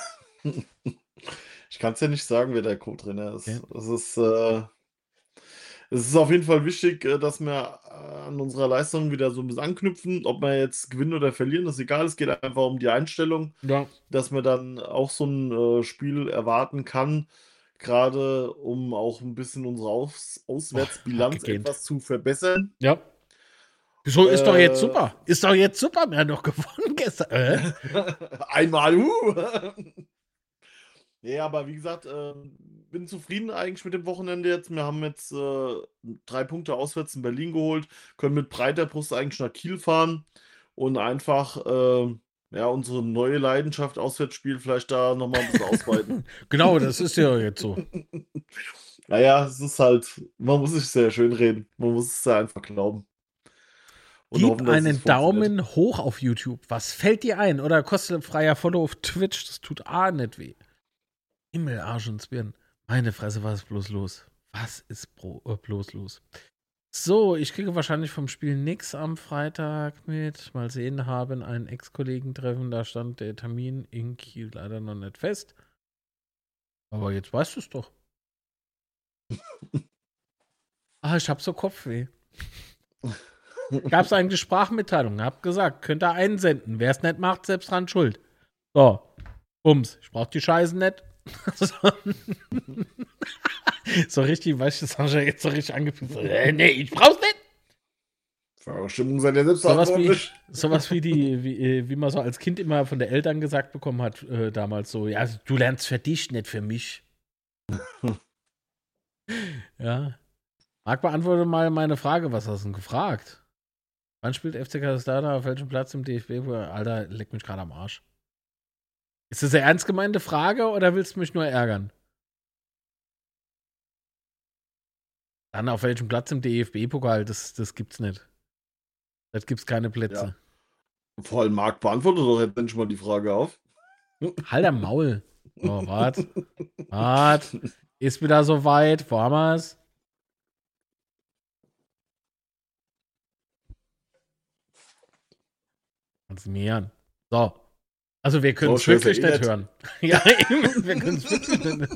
Speaker 4: Ich kann es ja nicht sagen, wer der Co-Trainer ist.
Speaker 1: Okay.
Speaker 4: Es ist auf jeden Fall wichtig, dass wir an unserer Leistung wieder so ein bisschen anknüpfen. Ob wir jetzt gewinnen oder verlieren, ist egal. Es geht einfach um die Einstellung, dass man dann auch so ein Spiel erwarten kann. Gerade um auch ein bisschen unsere Auswärtsbilanz etwas zu verbessern.
Speaker 1: Ja. Wieso ist doch jetzt super? Ist doch jetzt super. Wir haben doch gewonnen gestern.
Speaker 4: Einmal. Ja, aber wie gesagt, bin zufrieden eigentlich mit dem Wochenende jetzt. Wir haben jetzt 3 Punkte auswärts in Berlin geholt, können mit breiter Brust eigentlich nach Kiel fahren und einfach unsere neue Leidenschaft Auswärtsspiel vielleicht da nochmal ein bisschen ausweiten.
Speaker 1: Genau, das ist ja jetzt so.
Speaker 4: Naja, es ist halt, man muss sich sehr schön reden. Man muss es ja einfach glauben.
Speaker 1: Und gib hoffen, einen Daumen hoch auf YouTube. Was fällt dir ein? Oder kostenfreier Follow auf Twitch? Das tut nicht weh. Himmel, Arsch und Zwirn. Meine Fresse, was ist bloß los? Was ist bloß los? So, ich kriege wahrscheinlich vom Spiel nix am Freitag mit. Mal sehen, haben einen Ex-Kollegen treffen. Da stand der Termin in Kiel leider noch nicht fest. Aber jetzt weißt du es doch. Ich hab so Kopfweh. Gab es eigentlich Sprachmitteilungen? Hab gesagt, könnt ihr einsenden. Wer es nicht macht, selbst dran schuld. So, Bums. Ich brauch die Scheiße nicht. So richtig, weißt du, Sascha jetzt so richtig angepisst. Nee, ich brauch's nicht.
Speaker 4: Verstimmung seid ihr selbst verantwortlich.
Speaker 1: Sowas wie man so als Kind immer von den Eltern gesagt bekommen hat, damals so, ja, du lernst für dich, nicht für mich. Ja. Marc, beantworte mal meine Frage. Was hast du denn gefragt? Wann spielt FC Kaiserslautern auf welchem Platz im DFB? Alter, leck mich gerade am Arsch. Ist das eine ernst gemeinte Frage oder willst du mich nur ärgern? Dann auf welchem Platz im DFB-Pokal? Das gibt's nicht. Das gibt's keine Plätze.
Speaker 4: Ja. Vor allem Marc beantwortet doch jetzt endlich mal die Frage auf.
Speaker 1: Halt am Maul. Oh, wart. Ist wieder soweit. Wo haben wir's? Kannst du mir hören. So. Also wir können es wirklich nicht hören. Ja, eben, wir können es wirklich nicht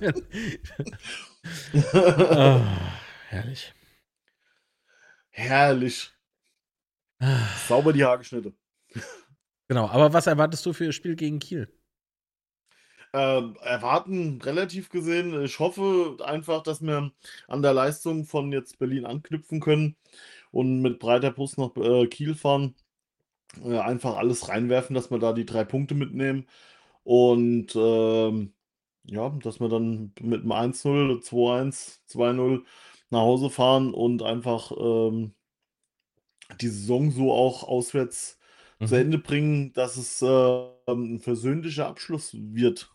Speaker 1: hören. Herrlich.
Speaker 4: Herrlich. Sauber die Haargeschnitte.
Speaker 1: Genau, aber was erwartest du für das Spiel gegen Kiel?
Speaker 4: Erwarten relativ gesehen. Ich hoffe einfach, dass wir an der Leistung von jetzt Berlin anknüpfen können und mit breiter Brust nach Kiel fahren. Einfach alles reinwerfen, dass wir da die 3 Punkte mitnehmen. Und ja, dass wir dann mit einem 1-0, 2-1, 2-0 nach Hause fahren und einfach die Saison so auch auswärts zu Ende bringen, dass es ein versöhnlicher Abschluss wird.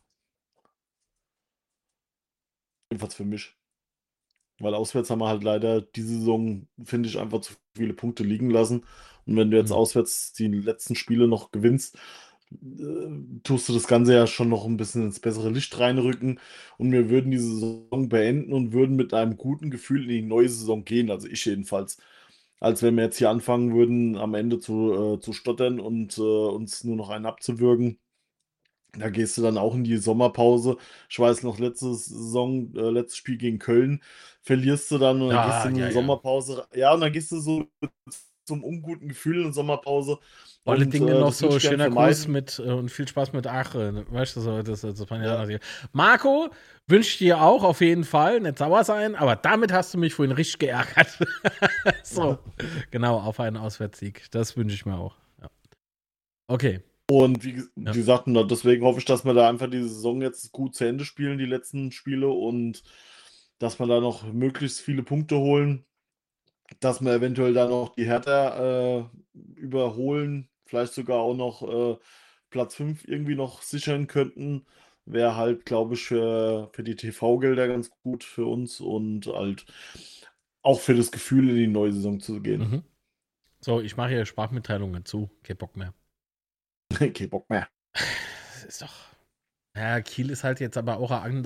Speaker 4: Jedenfalls für mich. Weil auswärts haben wir halt leider diese Saison, finde ich, einfach zu viele Punkte liegen lassen. Und wenn du jetzt auswärts die letzten Spiele noch gewinnst, tust du das Ganze ja schon noch ein bisschen ins bessere Licht reinrücken. Und wir würden die Saison beenden und würden mit einem guten Gefühl in die neue Saison gehen. Also ich jedenfalls. Als wenn wir jetzt hier anfangen würden, am Ende zu stottern und uns nur noch einen abzuwürgen. Da gehst du dann auch in die Sommerpause. Ich weiß noch, letzte Saison, letztes Spiel gegen Köln, verlierst du dann und dann gehst du in die Sommerpause. Ja, und dann gehst du so zum unguten Gefühl in die Sommerpause.
Speaker 1: Vor allen Dingen noch so schöner Gruß mit und viel Spaß mit Aachen. Weißt du, so, das fand ich auch noch. Marco, wünsche ich dir auch auf jeden Fall, nicht sauer sein, aber damit hast du mich vorhin richtig geärgert. So, genau, auf einen Auswärtssieg. Das wünsche ich mir auch. Ja. Okay.
Speaker 4: Und wie gesagt, deswegen hoffe ich, dass wir da einfach die Saison jetzt gut zu Ende spielen, die letzten Spiele, und dass wir da noch möglichst viele Punkte holen, dass wir eventuell da noch die Hertha überholen, vielleicht sogar auch noch Platz 5 irgendwie noch sichern könnten. Wäre halt, glaube ich, für die TV-Gelder ganz gut für uns und halt auch für das Gefühl, in die neue Saison zu gehen.
Speaker 1: So, ich mache hier Sprachmitteilungen zu. Kein Bock mehr.
Speaker 4: Kein Bock mehr.
Speaker 1: Das ist doch. Ja, Kiel ist halt jetzt aber auch ein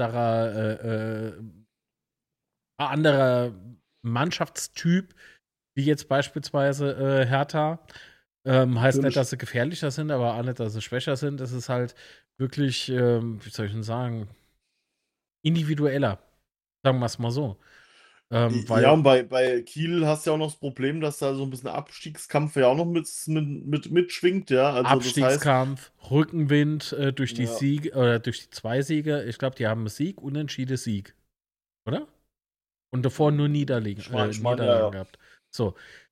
Speaker 1: anderer Mannschaftstyp, wie jetzt beispielsweise Hertha. Heißt nicht, dass sie gefährlicher sind, aber auch nicht, dass sie schwächer sind. Es ist halt wirklich, wie soll ich denn sagen, individueller. Sagen wir es mal so.
Speaker 4: Ja, und bei Kiel hast du ja auch noch das Problem, dass da so ein bisschen Abstiegskampf ja auch noch mitschwingt, ja. Also
Speaker 1: Abstiegskampf, das heißt, Rückenwind durch die Siege oder durch die 2 Siege. Ich glaube, die haben einen Sieg, Unentschieden, Sieg. Oder? Und davor nur Niederlagen gehabt. So.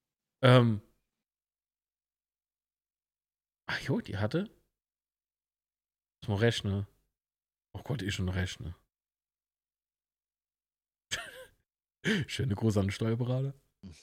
Speaker 1: Ach jo, die hatte. Muss man rechnen. Oh Gott, ich schon rechne. Schöne Gruß an den Steuerberater.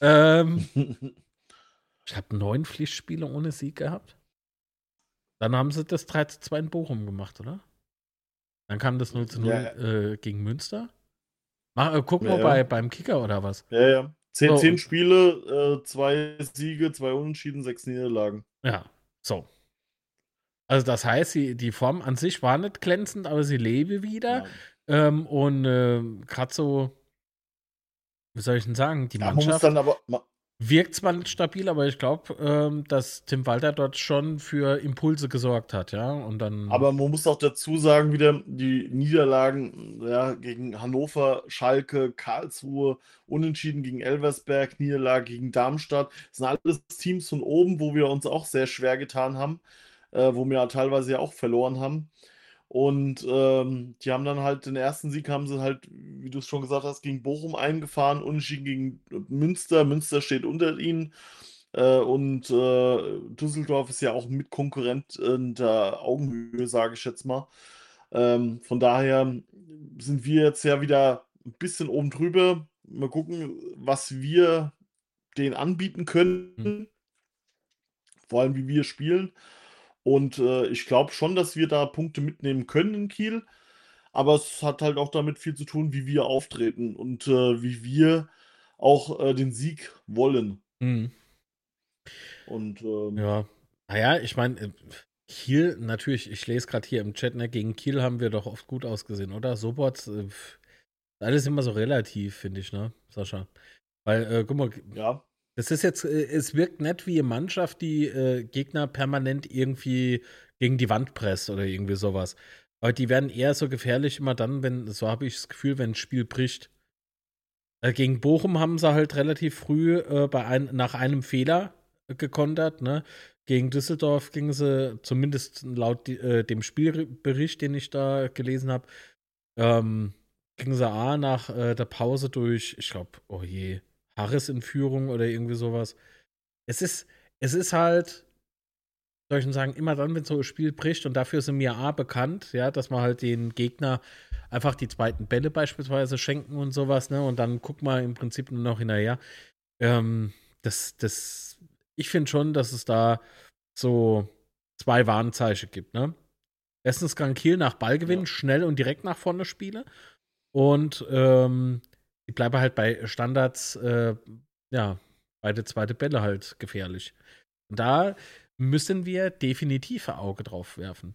Speaker 1: Ich habe 9 Pflichtspiele ohne Sieg gehabt. Dann haben sie das 3-2 in Bochum gemacht, oder? Dann kam das 0-0 gegen Münster. Guck mal beim Kicker oder was?
Speaker 4: Ja. 10 Spiele, 2 Siege, 2 Unentschieden, 6 Niederlagen.
Speaker 1: Ja, so. Also das heißt, die Form an sich war nicht glänzend, aber sie lebe wieder. Und gerade so, wie soll ich denn sagen, die Mannschaft wirkt zwar nicht stabil, aber ich glaube, dass Tim Walter dort schon für Impulse gesorgt hat, ja. Und dann.
Speaker 4: Aber man muss auch dazu sagen, wieder die Niederlagen gegen Hannover, Schalke, Karlsruhe, Unentschieden gegen Elversberg, Niederlage gegen Darmstadt. Das sind alles Teams von oben, wo wir uns auch sehr schwer getan haben, wo wir teilweise ja auch verloren haben. Und die haben dann halt den ersten Sieg, haben sie halt, wie du es schon gesagt hast, gegen Bochum eingefahren, Unentschieden gegen Münster. Münster steht unter ihnen. Und Düsseldorf ist ja auch mit Konkurrent in der Augenhöhe, sage ich jetzt mal. Von daher sind wir jetzt ja wieder ein bisschen oben drüber. Mal gucken, was wir denen anbieten können. Vor allem, wie wir spielen. Und ich glaube schon, dass wir da Punkte mitnehmen können in Kiel. Aber es hat halt auch damit viel zu tun, wie wir auftreten und wie wir auch den Sieg wollen. Und
Speaker 1: ja, naja, ich meine, Kiel, natürlich, ich lese gerade hier im Chat, ne, gegen Kiel haben wir doch oft gut ausgesehen, oder? Sobots, alles immer so relativ, finde ich, ne, Sascha? Weil, guck mal, Das ist jetzt, es wirkt nicht wie eine Mannschaft, die Gegner permanent irgendwie gegen die Wand presst oder irgendwie sowas. Aber die werden eher so gefährlich immer dann, so habe ich das Gefühl, wenn ein Spiel bricht. Gegen Bochum haben sie halt relativ früh nach einem Fehler gekontert, ne? Gegen Düsseldorf gingen sie, zumindest laut dem Spielbericht, den ich da gelesen habe, gingen sie nach der Pause durch, ich glaube, oh je, Harris in Führung oder irgendwie sowas. Es ist halt, soll ich schon sagen, immer dann, wenn so ein Spiel bricht, und dafür sind mir bekannt, ja, dass man halt den Gegner einfach die zweiten Bälle beispielsweise schenken und sowas, ne, und dann guckt man im Prinzip nur noch hinterher. Ich finde schon, dass es da so 2 Warnzeichen gibt, ne. Erstens kann Kiel nach Ballgewinn schnell und direkt nach vorne spielen, und die bleiben halt bei Standards, beide zweite Bälle halt gefährlich. Und da müssen wir definitiv ein Auge drauf werfen.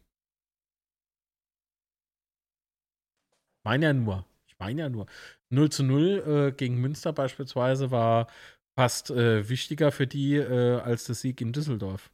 Speaker 1: Ich meine ja nur. 0:0 gegen Münster beispielsweise war fast wichtiger für die als der Sieg in Düsseldorf.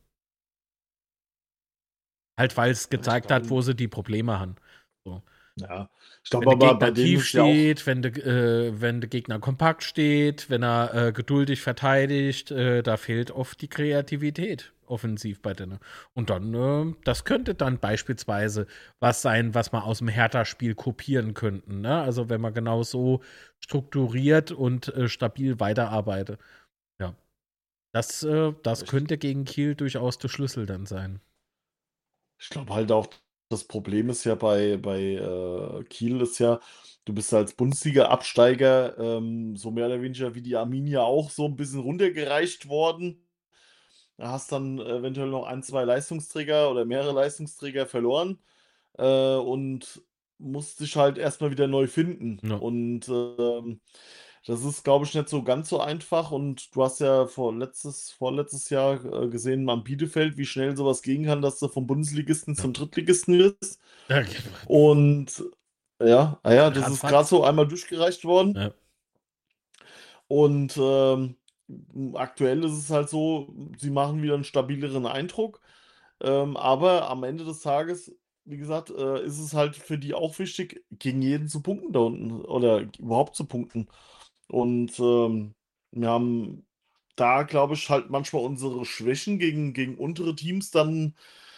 Speaker 1: Halt, weil es gezeigt hat, wo sie die Probleme haben. So.
Speaker 4: Ja, ich
Speaker 1: Wenn
Speaker 4: glaube
Speaker 1: der
Speaker 4: aber bei
Speaker 1: Gegner
Speaker 4: denen
Speaker 1: tief
Speaker 4: ist ja auch,
Speaker 1: steht, wenn der Gegner kompakt steht, wenn er geduldig verteidigt, da fehlt oft die Kreativität offensiv bei denen. Und dann, das könnte dann beispielsweise was sein, was man aus dem Hertha-Spiel kopieren könnten. Ne? Also wenn man genau so strukturiert und stabil weiterarbeitet. Ja. Das
Speaker 4: ich,
Speaker 1: könnte gegen Kiel durchaus der Schlüssel dann sein.
Speaker 4: ich glaube halt auch, das Problem ist ja bei Kiel ist ja, du bist als Bundesliga-Absteiger so mehr oder weniger wie die Arminia auch so ein bisschen runtergereicht worden. Da hast dann eventuell noch ein, zwei Leistungsträger oder mehrere Leistungsträger verloren und musst dich halt erstmal wieder neu finden.
Speaker 1: Ja.
Speaker 4: Und das ist, glaube ich, nicht so ganz so einfach. Und du hast ja vorletztes Jahr gesehen am Bielefeld, wie schnell sowas gehen kann, dass du vom Bundesligisten
Speaker 1: Ja.
Speaker 4: zum Drittligisten wirst. Und das ist gerade so einmal durchgereicht worden.
Speaker 1: Ja.
Speaker 4: Und aktuell ist es halt so, sie machen wieder einen stabileren Eindruck. Aber am Ende des Tages, wie gesagt, ist es halt für die auch wichtig, gegen jeden zu punkten da unten oder überhaupt zu punkten. Und wir haben da, glaube ich, halt manchmal unsere Schwächen gegen untere Teams dann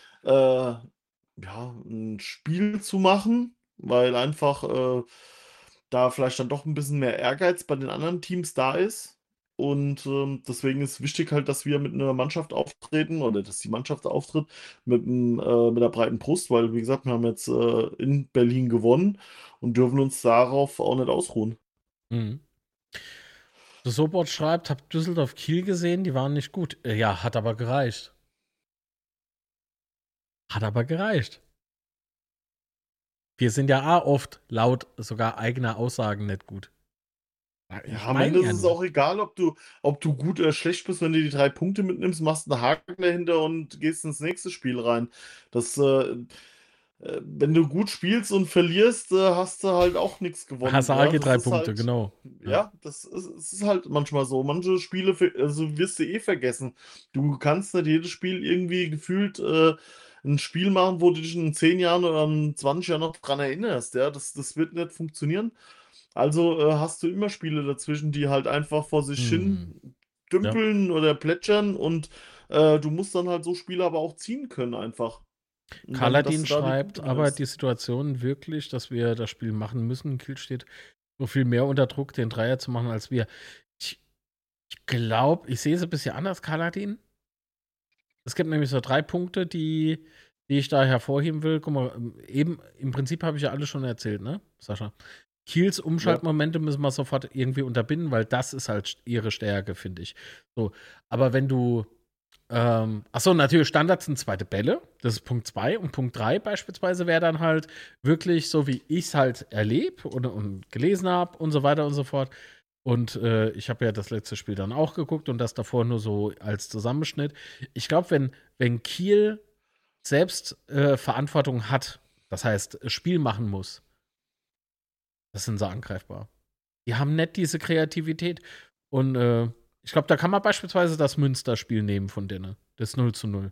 Speaker 4: ein Spiel zu machen, weil einfach da vielleicht dann doch ein bisschen mehr Ehrgeiz bei den anderen Teams da ist. Und deswegen ist wichtig halt, dass wir mit einer Mannschaft auftreten oder dass die Mannschaft auftritt mit einer breiten Brust, weil, wie gesagt, wir haben jetzt in Berlin gewonnen und dürfen uns darauf auch nicht ausruhen.
Speaker 1: Mhm. Der Sobot schreibt, hab Düsseldorf Kiel gesehen, die waren nicht gut. Ja, hat aber gereicht. Wir sind ja oft laut sogar eigener Aussagen nicht gut.
Speaker 4: Ja, am Ende ist es auch egal, ob du gut oder schlecht bist, wenn du die 3 Punkte mitnimmst, machst einen Haken dahinter und gehst ins nächste Spiel rein. Wenn du gut spielst und verlierst, hast du halt auch nichts gewonnen.
Speaker 1: Hasage
Speaker 4: Ja,
Speaker 1: 3 Punkte,
Speaker 4: halt,
Speaker 1: genau.
Speaker 4: Ja, es ist halt manchmal so. Manche Spiele also wirst du vergessen. Du kannst nicht jedes Spiel irgendwie gefühlt ein Spiel machen, wo du dich in 10 Jahren oder in 20 Jahren noch dran erinnerst. Ja, das wird nicht funktionieren. Also hast du immer Spiele dazwischen, die halt einfach vor sich hin dümpeln oder plätschern und du musst dann halt so Spiele aber auch ziehen können einfach.
Speaker 1: Kaladin schreibt, aber die Situation wirklich, dass wir das Spiel machen müssen, Kiel steht so viel mehr unter Druck, den Dreier zu machen, als wir. Ich glaube, ich sehe es ein bisschen anders, Kaladin. Es gibt nämlich so 3 Punkte, die ich da hervorheben will. Guck mal, eben, im Prinzip habe ich ja alles schon erzählt, ne, Sascha? Kiels Umschaltmomente müssen wir sofort irgendwie unterbinden, weil das ist halt ihre Stärke, finde ich. So, aber wenn du natürlich, Standards sind zweite Bälle. Das ist Punkt 2. Und Punkt 3 beispielsweise wäre dann halt wirklich so, wie ich es halt erlebe und gelesen habe und so weiter und so fort. Und ich habe ja das letzte Spiel dann auch geguckt und das davor nur so als Zusammenschnitt. Ich glaube, wenn Kiel selbst Verantwortung hat, das heißt, Spiel machen muss, das sind sie angreifbar. Die haben nicht diese Kreativität. Und Ich glaube, da kann man beispielsweise das Münster-Spiel nehmen von denen. Das 0:0.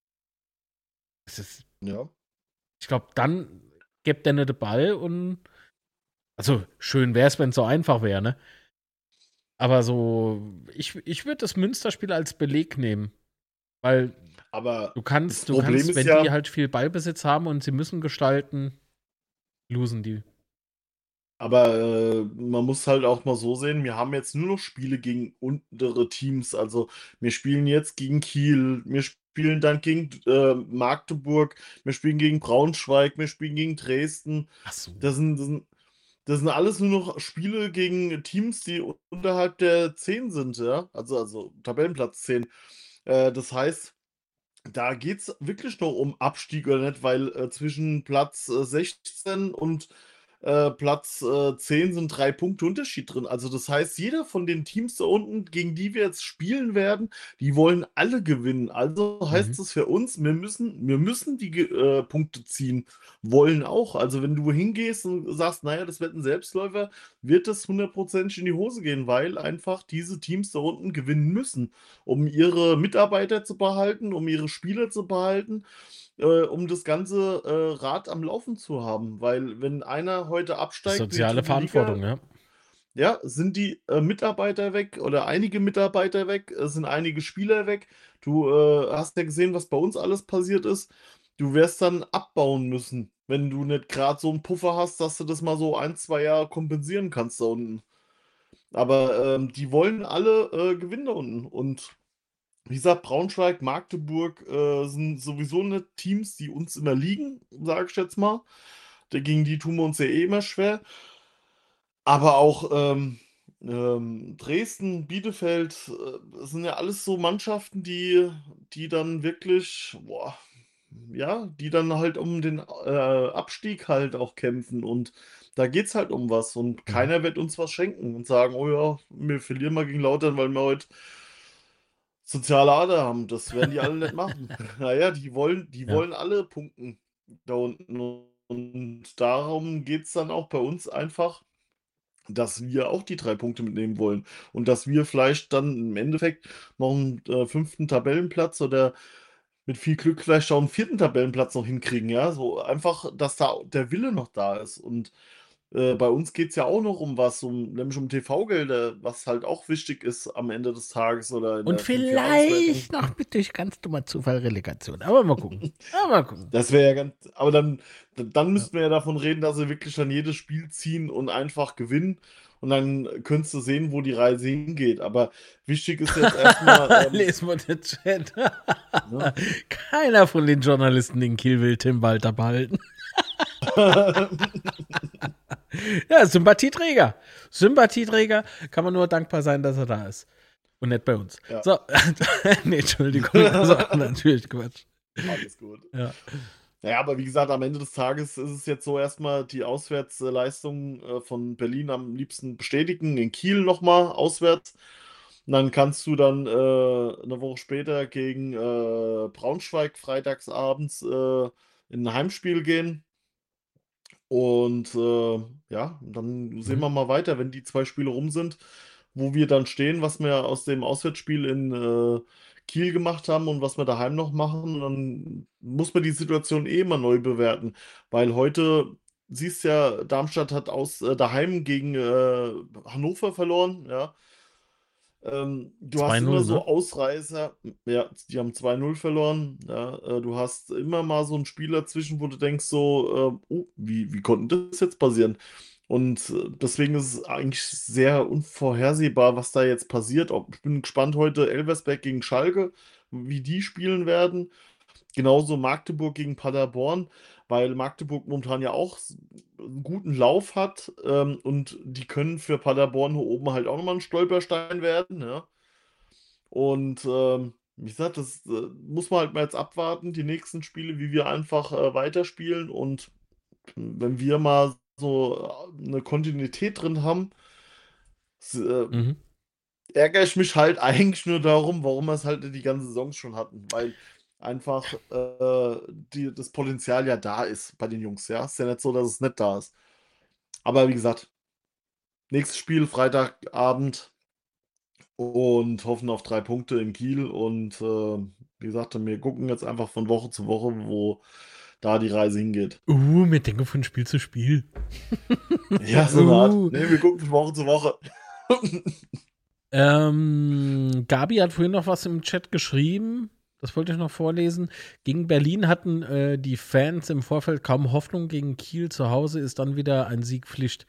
Speaker 1: Das ist,
Speaker 4: Ja.
Speaker 1: ich glaube, dann gibt der den Ball und also schön wäre es, wenn es so einfach wäre, ne? Aber so, ich würde das Münster-Spiel als Beleg nehmen. Weil
Speaker 4: Aber
Speaker 1: du
Speaker 4: das
Speaker 1: kannst,
Speaker 4: Problem ist
Speaker 1: wenn
Speaker 4: ja,
Speaker 1: die halt viel Ballbesitz haben und sie müssen gestalten, losen die.
Speaker 4: aber man muss halt auch mal so sehen, wir haben jetzt nur noch Spiele gegen untere Teams. Also wir spielen jetzt gegen Kiel, wir spielen dann gegen Magdeburg, wir spielen gegen Braunschweig, wir spielen gegen Dresden.
Speaker 1: Ach so.
Speaker 4: Das sind alles nur noch Spiele gegen Teams, die unterhalb der 10 sind, ja. Also Tabellenplatz 10. Das heißt, da geht es wirklich noch um Abstieg oder nicht, weil zwischen Platz 16 und Platz 10 sind 3 Punkte Unterschied drin. Also das heißt, jeder von den Teams da unten, gegen die wir jetzt spielen werden, die wollen alle gewinnen. Also heißt
Speaker 1: Mhm.
Speaker 4: es für uns, wir müssen die Punkte ziehen. Wollen auch. Also wenn du hingehst und sagst, naja, das wird ein Selbstläufer, wird das 100% in die Hose gehen, weil einfach diese Teams da unten gewinnen müssen, um ihre Mitarbeiter zu behalten, um ihre Spieler zu behalten, um das ganze Rad am Laufen zu haben. Weil wenn einer heute
Speaker 1: Die
Speaker 4: absteigt in die
Speaker 1: soziale
Speaker 4: dritte Liga,
Speaker 1: Verantwortung, ja.
Speaker 4: ja, sind die Mitarbeiter weg oder einige Mitarbeiter weg, sind einige Spieler weg. Du hast ja gesehen, was bei uns alles passiert ist. Du wirst dann abbauen müssen, wenn du nicht gerade so einen Puffer hast, dass du das mal so 1, 2 Jahre kompensieren kannst da unten. Aber die wollen alle gewinnen da unten. Und wie gesagt, Braunschweig, Magdeburg sind sowieso nicht Teams, die uns immer liegen, sage ich jetzt mal. Gegen die tun wir uns ja eh immer schwer. Aber auch Dresden, Bielefeld sind ja alles so Mannschaften, die dann wirklich, boah, ja, die dann halt um den Abstieg halt auch kämpfen. Und da geht es halt um was. Und
Speaker 1: Mhm.
Speaker 4: keiner wird uns was schenken und sagen, oh ja, wir verlieren mal gegen Lautern, weil wir heute soziale Ader haben. Das werden die alle nicht machen. Naja, die
Speaker 1: Ja.
Speaker 4: wollen alle punkten da unten. Und darum geht es dann auch bei uns einfach, dass wir auch die 3 Punkte mitnehmen wollen. Und dass wir vielleicht dann im Endeffekt noch einen 5. Tabellenplatz oder mit viel Glück vielleicht auch einen 4. Tabellenplatz noch hinkriegen. Ja, so einfach, dass da der Wille noch da ist. Und bei uns geht es ja auch noch um was, nämlich um TV-Gelder, was halt auch wichtig ist am Ende des Tages oder in
Speaker 1: Und
Speaker 4: der Fünfjahreswertung.
Speaker 1: vielleicht noch mit durch ganz dummer Zufall Relegation. Aber mal gucken. Aber mal gucken.
Speaker 4: Das wäre ja ganz, aber dann
Speaker 1: Ja.
Speaker 4: müssten wir ja davon reden, dass sie wirklich dann jedes Spiel ziehen und einfach gewinnen. Und dann könntest du sehen, wo die Reise hingeht. Aber wichtig ist jetzt erstmal,
Speaker 1: Lesen wir den Chat.
Speaker 4: ne?
Speaker 1: Keiner von den Journalisten in Kiel will Tim Walter behalten. Ja, Sympathieträger. Sympathieträger, kann man nur dankbar sein, dass er da ist. Und nicht bei uns.
Speaker 4: Ja.
Speaker 1: So, nee, Entschuldigung. So, natürlich Quatsch.
Speaker 4: Alles gut.
Speaker 1: Ja.
Speaker 4: Naja, aber wie gesagt, am Ende des Tages ist es jetzt so erstmal die Auswärtsleistung von Berlin am liebsten bestätigen, in Kiel nochmal auswärts. Und dann kannst du dann eine Woche später gegen Braunschweig freitagsabends in ein Heimspiel gehen. Und ja, dann sehen
Speaker 1: Mhm.
Speaker 4: wir mal weiter, wenn die 2 Spiele rum sind, wo wir dann stehen, was wir aus dem Auswärtsspiel in Kiel gemacht haben und was wir daheim noch machen. Dann muss man die Situation eh mal neu bewerten. Weil heute, siehst ja, Darmstadt hat daheim gegen Hannover verloren, ja. Du hast
Speaker 1: 2:0,
Speaker 4: immer
Speaker 1: ne?
Speaker 4: so Ausreißer, ja, die haben 2-0 verloren. Ja, du hast immer mal so einen Spieler zwischen, wo du denkst so, oh, wie konnte das jetzt passieren? Und deswegen ist es eigentlich sehr unvorhersehbar, was da jetzt passiert. Ich bin gespannt heute Elversberg gegen Schalke, wie die spielen werden. Genauso Magdeburg gegen Paderborn, weil Magdeburg momentan ja auch einen guten Lauf hat und die können für Paderborn hier oben halt auch nochmal ein Stolperstein werden. Ja? Und wie gesagt, das muss man halt mal jetzt abwarten, die nächsten Spiele, wie wir einfach weiterspielen. Und wenn wir mal so eine Kontinuität drin haben,
Speaker 1: Mhm.
Speaker 4: ärgere ich mich halt eigentlich nur darum, warum wir es halt die ganze Saison schon hatten, weil einfach das Potenzial ja da ist bei den Jungs, ja. Ist ja nicht so, dass es nicht da ist. Aber wie gesagt, nächstes Spiel Freitagabend und hoffen auf 3 Punkte in Kiel. Und wie gesagt, wir gucken jetzt einfach von Woche zu Woche, wo da die Reise hingeht.
Speaker 1: Wir denken von Spiel zu Spiel.
Speaker 4: Ja, so eine Art. Nee, wir gucken von Woche zu Woche.
Speaker 1: Gabi hat vorhin noch was im Chat geschrieben. Das wollte ich noch vorlesen. Gegen Berlin hatten die Fans im Vorfeld kaum Hoffnung. Gegen Kiel zu Hause ist dann wieder ein Sieg Pflicht.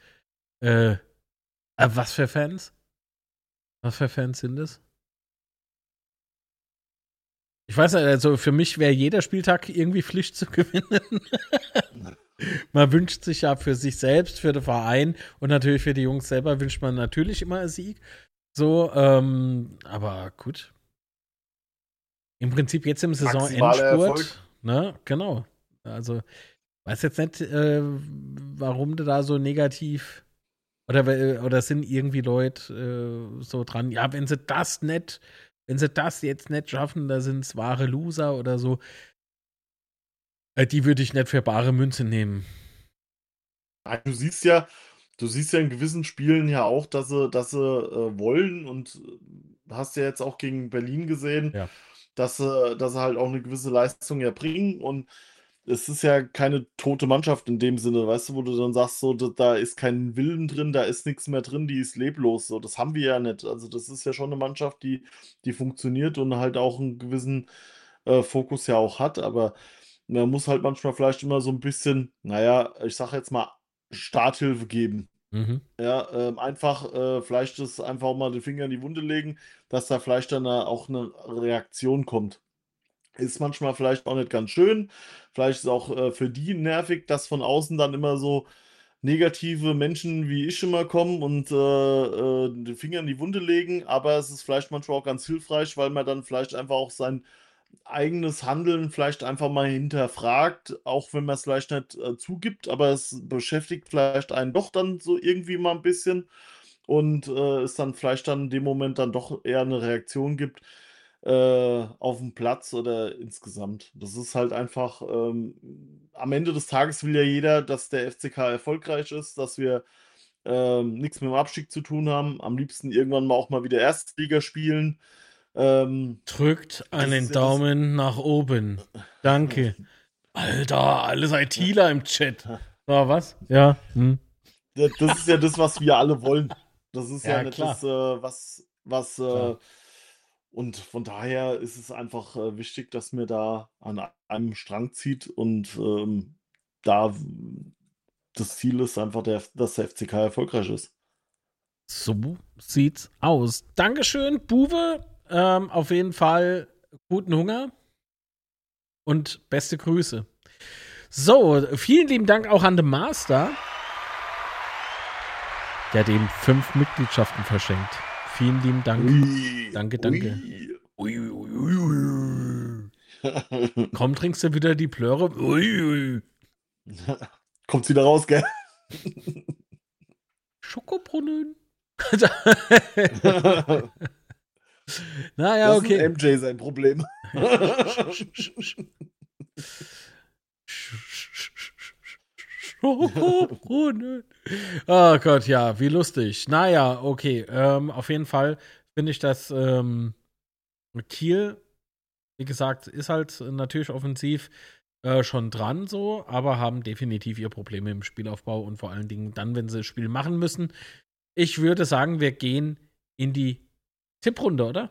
Speaker 1: Was für Fans? Was für Fans sind es? Ich weiß nicht, also für mich wäre jeder Spieltag irgendwie Pflicht zu gewinnen. Man wünscht sich ja für sich selbst, für den Verein und natürlich für die Jungs selber wünscht man natürlich immer einen Sieg. So, aber gut. Im Prinzip jetzt im Saisonendspurt. Ne? Genau. Also, weiß jetzt nicht, warum du da so negativ oder sind irgendwie Leute so dran, ja, wenn sie das jetzt nicht schaffen, da sind es wahre Loser oder so. Die würde ich nicht für bare Münze nehmen.
Speaker 4: Du siehst ja in gewissen Spielen ja auch, dass sie wollen und hast ja jetzt auch gegen Berlin gesehen,
Speaker 1: ja,
Speaker 4: dass sie halt auch eine gewisse Leistung erbringen und es ist ja keine tote Mannschaft in dem Sinne, weißt du, wo du dann sagst, so, da ist kein Willen drin, da ist nichts mehr drin, die ist leblos, so, das haben wir ja nicht. Also das ist ja schon eine Mannschaft, die funktioniert und halt auch einen gewissen Fokus ja auch hat, aber man muss halt manchmal vielleicht immer so ein bisschen, naja, ich sag jetzt mal, Starthilfe geben. Ja, einfach vielleicht das einfach auch mal den Finger in die Wunde legen, dass da vielleicht dann auch eine Reaktion kommt. Ist manchmal vielleicht auch nicht ganz schön. Vielleicht ist es auch für die nervig, dass von außen dann immer so negative Menschen wie ich immer kommen und den Finger in die Wunde legen. Aber es ist vielleicht manchmal auch ganz hilfreich, weil man dann vielleicht einfach auch sein eigenes Handeln vielleicht einfach mal hinterfragt, auch wenn man es vielleicht nicht zugibt, aber es beschäftigt vielleicht einen doch dann so irgendwie mal ein bisschen und es dann vielleicht dann in dem Moment dann doch eher eine Reaktion gibt auf dem Platz oder insgesamt. Das ist halt einfach, am Ende des Tages will ja jeder, dass der FCK erfolgreich ist, dass wir nichts mit dem Abstieg zu tun haben, am liebsten irgendwann mal auch mal wieder Erstliga spielen.
Speaker 1: Drückt einen Daumen nach oben. Danke. Alter, alles ITler im Chat. War was? Ja.
Speaker 4: Das ist ja das, was wir alle wollen. Das ist ja nicht
Speaker 1: klar.
Speaker 4: das, was und von daher ist es einfach wichtig, dass mir da an einem Strang zieht und da das Ziel ist einfach, dass der FCK erfolgreich ist.
Speaker 1: So sieht's aus. Dankeschön, Buwe. Auf jeden Fall guten Hunger und beste Grüße. So, vielen lieben Dank auch an den Master, der dem 5 Mitgliedschaften verschenkt. Vielen lieben Dank.
Speaker 4: Ui,
Speaker 1: danke. Komm, trinkst du wieder die Plöre?
Speaker 4: Kommt's wieder raus, gell?
Speaker 1: Schokobrunnen. Naja, okay.
Speaker 4: Das ist MJ sein Problem.
Speaker 1: Schokobrunnen. Oh Gott, ja, wie lustig. Naja, okay. Auf jeden Fall finde ich, dass Kiel, wie gesagt, ist halt natürlich offensiv schon dran so, aber haben definitiv ihre Probleme im Spielaufbau und vor allen Dingen dann, wenn sie das Spiel machen müssen. Ich würde sagen, wir gehen in die Tipprunde, oder?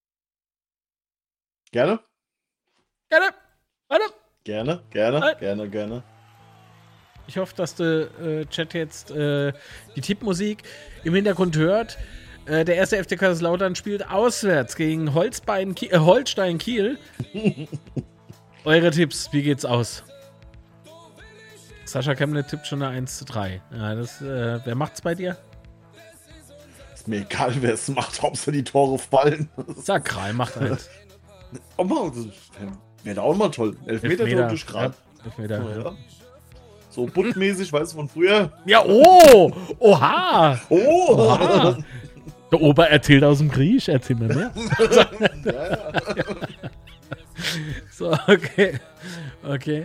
Speaker 4: Gerne?
Speaker 1: Warte.
Speaker 4: Gerne.
Speaker 1: Ich hoffe, dass der Chat jetzt die Tippmusik im Hintergrund hört. Der erste FC Kaiserslautern spielt auswärts gegen Holstein Kiel. Eure Tipps, wie geht's aus? Sascha Kemble tippt schon eine 1:3. Ja, wer macht's bei dir?
Speaker 4: Ist mir egal, wer es macht, Hauptsache die Tore fallen.
Speaker 1: Sag, Kral macht eins.
Speaker 4: Oh Mann, das wäre da auch mal toll. Elfmeter durch Kral.
Speaker 1: Elfmeter.
Speaker 4: Ja. So buttmäßig, weißt du, von früher.
Speaker 1: Ja, oh! Oha! Oha! Der Ober erzählt aus dem Griech, erzähl mir mehr.
Speaker 4: Ja.
Speaker 1: So, okay.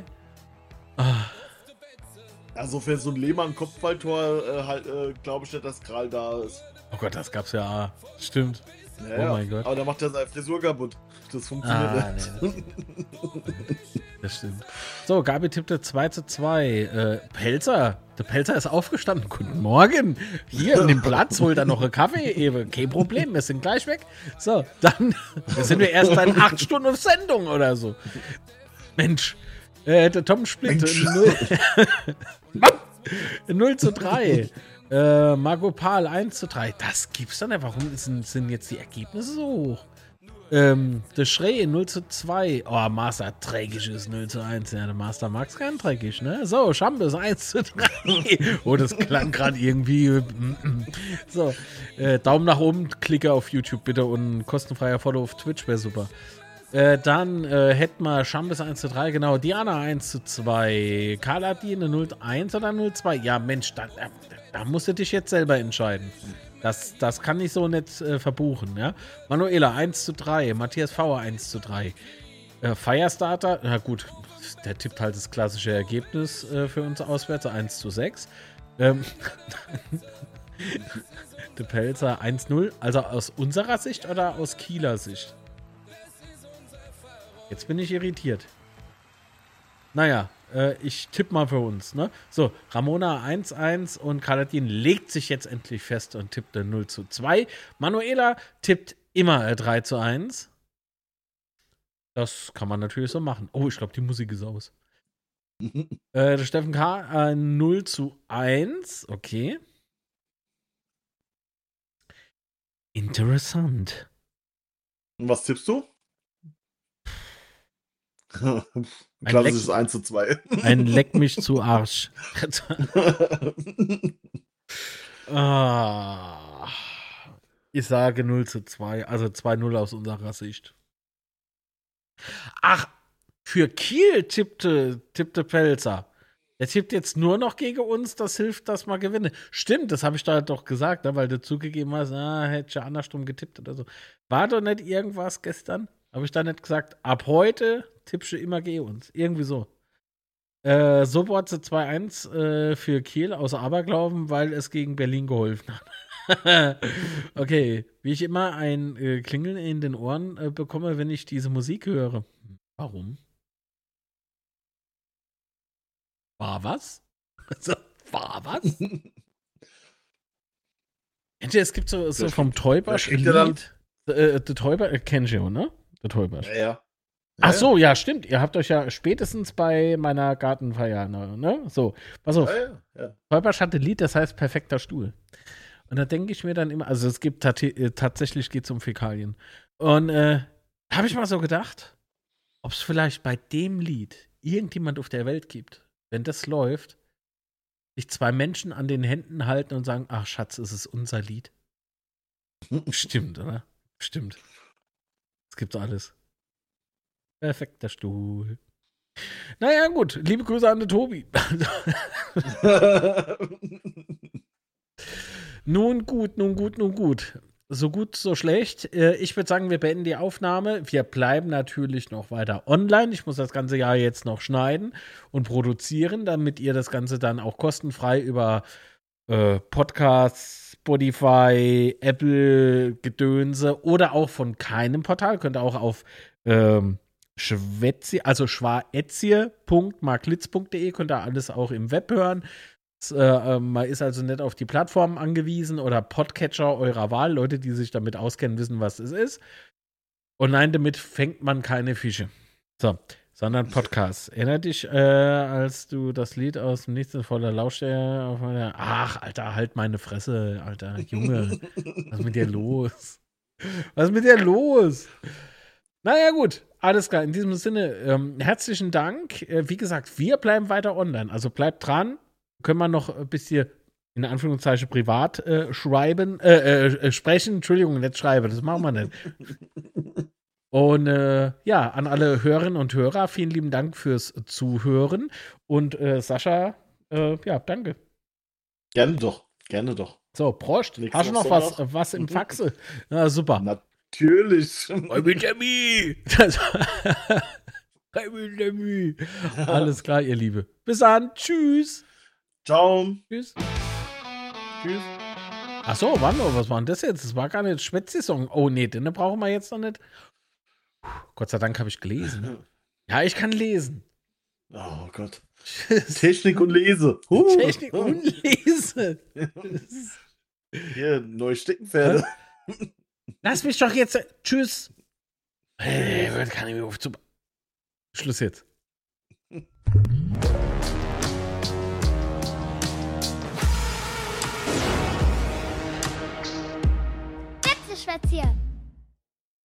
Speaker 4: Also für so ein Lehmann-Kopfballtor glaube ich nicht, dass Kral da ist.
Speaker 1: Oh Gott, das gab's ja. Stimmt.
Speaker 4: Ja, mein Gott. Aber da macht er seine Frisur kaputt. Das funktioniert nicht.
Speaker 1: Nee. Das stimmt. So, Gabi tippte 2:2. Pelzer. Der Pelzer ist aufgestanden. Guten Morgen. Hier in dem Platz holt er noch einen Kaffee. Ewe. Kein Problem, wir sind gleich weg. So, dann sind wir erst in 8 Stunden auf Sendung oder so. Mensch. Der Tom Split. 0:3. Marco Pahl 1:3. Das gibt's dann einfach. Warum sind jetzt die Ergebnisse so hoch? Der Schrey 0:2. Oh, Master dreckig ist 0:1. Ja, der Master mag's kein dreckig, ne? So, Schambes 1:3. Oh, das klang gerade irgendwie. So, Daumen nach oben, klicke auf YouTube bitte und kostenfreier Follow auf Twitch wäre super. Dann hätten wir Schambes 1:3, genau. Diana 1:2. Kaladin 0:1 oder 0:2? Ja, Mensch, da musst du dich jetzt selber entscheiden. Das kann ich so nicht verbuchen, ja. Manuela 1:3, Matthias Vauer 1:3. Firestarter, na gut, der tippt halt das klassische Ergebnis für uns auswärts, 1:6. Der Pelzer 1:0, also aus unserer Sicht oder aus Kieler Sicht? Jetzt bin ich irritiert. Naja, ich tippe mal für uns, ne? So, Ramona 1:1 und Kaladin legt sich jetzt endlich fest und tippte 0:2. Manuela tippt immer 3:1. Das kann man natürlich so machen. Oh, ich glaube, die Musik ist aus. Der Steffen K. 0:1. Okay. Interessant.
Speaker 4: Und was tippst du? Klassisches 1:2.
Speaker 1: Ein Leck mich zu Arsch. Ich sage 0:2, also 2:0 aus unserer Sicht. Ach, für Kiel tippte Pelzer. Er tippt jetzt nur noch gegen uns, das hilft, dass wir gewinnen. Stimmt, das habe ich da doch gesagt, ne, weil du zugegeben hast, hätte ich ja andersrum getippt oder so. War doch nicht irgendwas gestern? Habe ich da nicht gesagt, ab heute tippst du immer gegen uns. Irgendwie so. Soborze 2:1 für Kiel aus Aberglauben, weil es gegen Berlin geholfen hat. Okay, wie ich immer ein Klingeln in den Ohren bekomme, wenn ich diese Musik höre. Warum? War was? War was? Es gibt so vom Täubersch ein Lied. Der Täuber, kennst du, ne? Der Täubersch.
Speaker 4: Ja.
Speaker 1: Ach so, ja, stimmt. Ihr habt euch ja spätestens bei meiner Gartenfeier, ne? So, pass auf. Ja. Täubersch hat ein Lied, das heißt Perfekter Stuhl. Und da denke ich mir dann immer, also es gibt tatsächlich geht es um Fäkalien. Und habe ich mal so gedacht, ob es vielleicht bei dem Lied irgendjemand auf der Welt gibt, wenn das läuft, sich 2 Menschen an den Händen halten und sagen, ach Schatz, es ist unser Lied. Stimmt, oder? Stimmt. Es gibt alles. Perfekter Stuhl. Naja, gut. Liebe Grüße an den Tobi. Nun gut. So gut, so schlecht. Ich würde sagen, wir beenden die Aufnahme. Wir bleiben natürlich noch weiter online. Ich muss das ganze Jahr jetzt noch schneiden und produzieren, damit ihr das Ganze dann auch kostenfrei über Podcasts, Spotify, Apple, Gedönse oder auch von keinem Portal. Könnt ihr auch auf schwaetzie.marklitz.de könnt ihr alles auch im Web hören. Man ist also nicht auf die Plattformen angewiesen oder Podcatcher eurer Wahl. Leute, die sich damit auskennen, wissen, was es ist. Und nein, damit fängt man keine Fische. So, sondern Podcasts. Erinner dich, als du das Lied aus dem Nichts voller Lautstärke auf meiner. Ach, Alter, halt meine Fresse, Alter. Junge, was ist mit dir los? Was ist mit dir los? Naja, gut. Alles klar. In diesem Sinne, herzlichen Dank. Wie gesagt, wir bleiben weiter online. Also bleibt dran. Können wir noch ein bisschen, in Anführungszeichen, privat sprechen. Entschuldigung, nicht schreiben. Das machen wir nicht. Und ja, an alle Hörerinnen und Hörer, vielen lieben Dank fürs Zuhören. Und Sascha, ja, danke.
Speaker 4: Gerne doch.
Speaker 1: So, Prost. Hast du noch was im Faxe? Ja, super.
Speaker 4: Natürlich.
Speaker 1: Alles klar, ihr Liebe. Bis dann. Tschüss.
Speaker 4: Ciao.
Speaker 1: Tschüss.
Speaker 4: Tschüss.
Speaker 1: Ach so, warte mal, was war denn das jetzt? Das war gar nicht Schwätz-Saison. Oh nee, den brauchen wir jetzt noch nicht. Gott sei Dank habe ich gelesen. Ja, ich kann lesen.
Speaker 4: Oh Gott. Technik und Lese.
Speaker 1: Technik und Lese.
Speaker 4: Hier, neue Steckenpferde.
Speaker 1: Lass mich doch jetzt. Tschüss. Hey, kann ich mir auf zu. Schluss jetzt.
Speaker 2: Schwätzchen.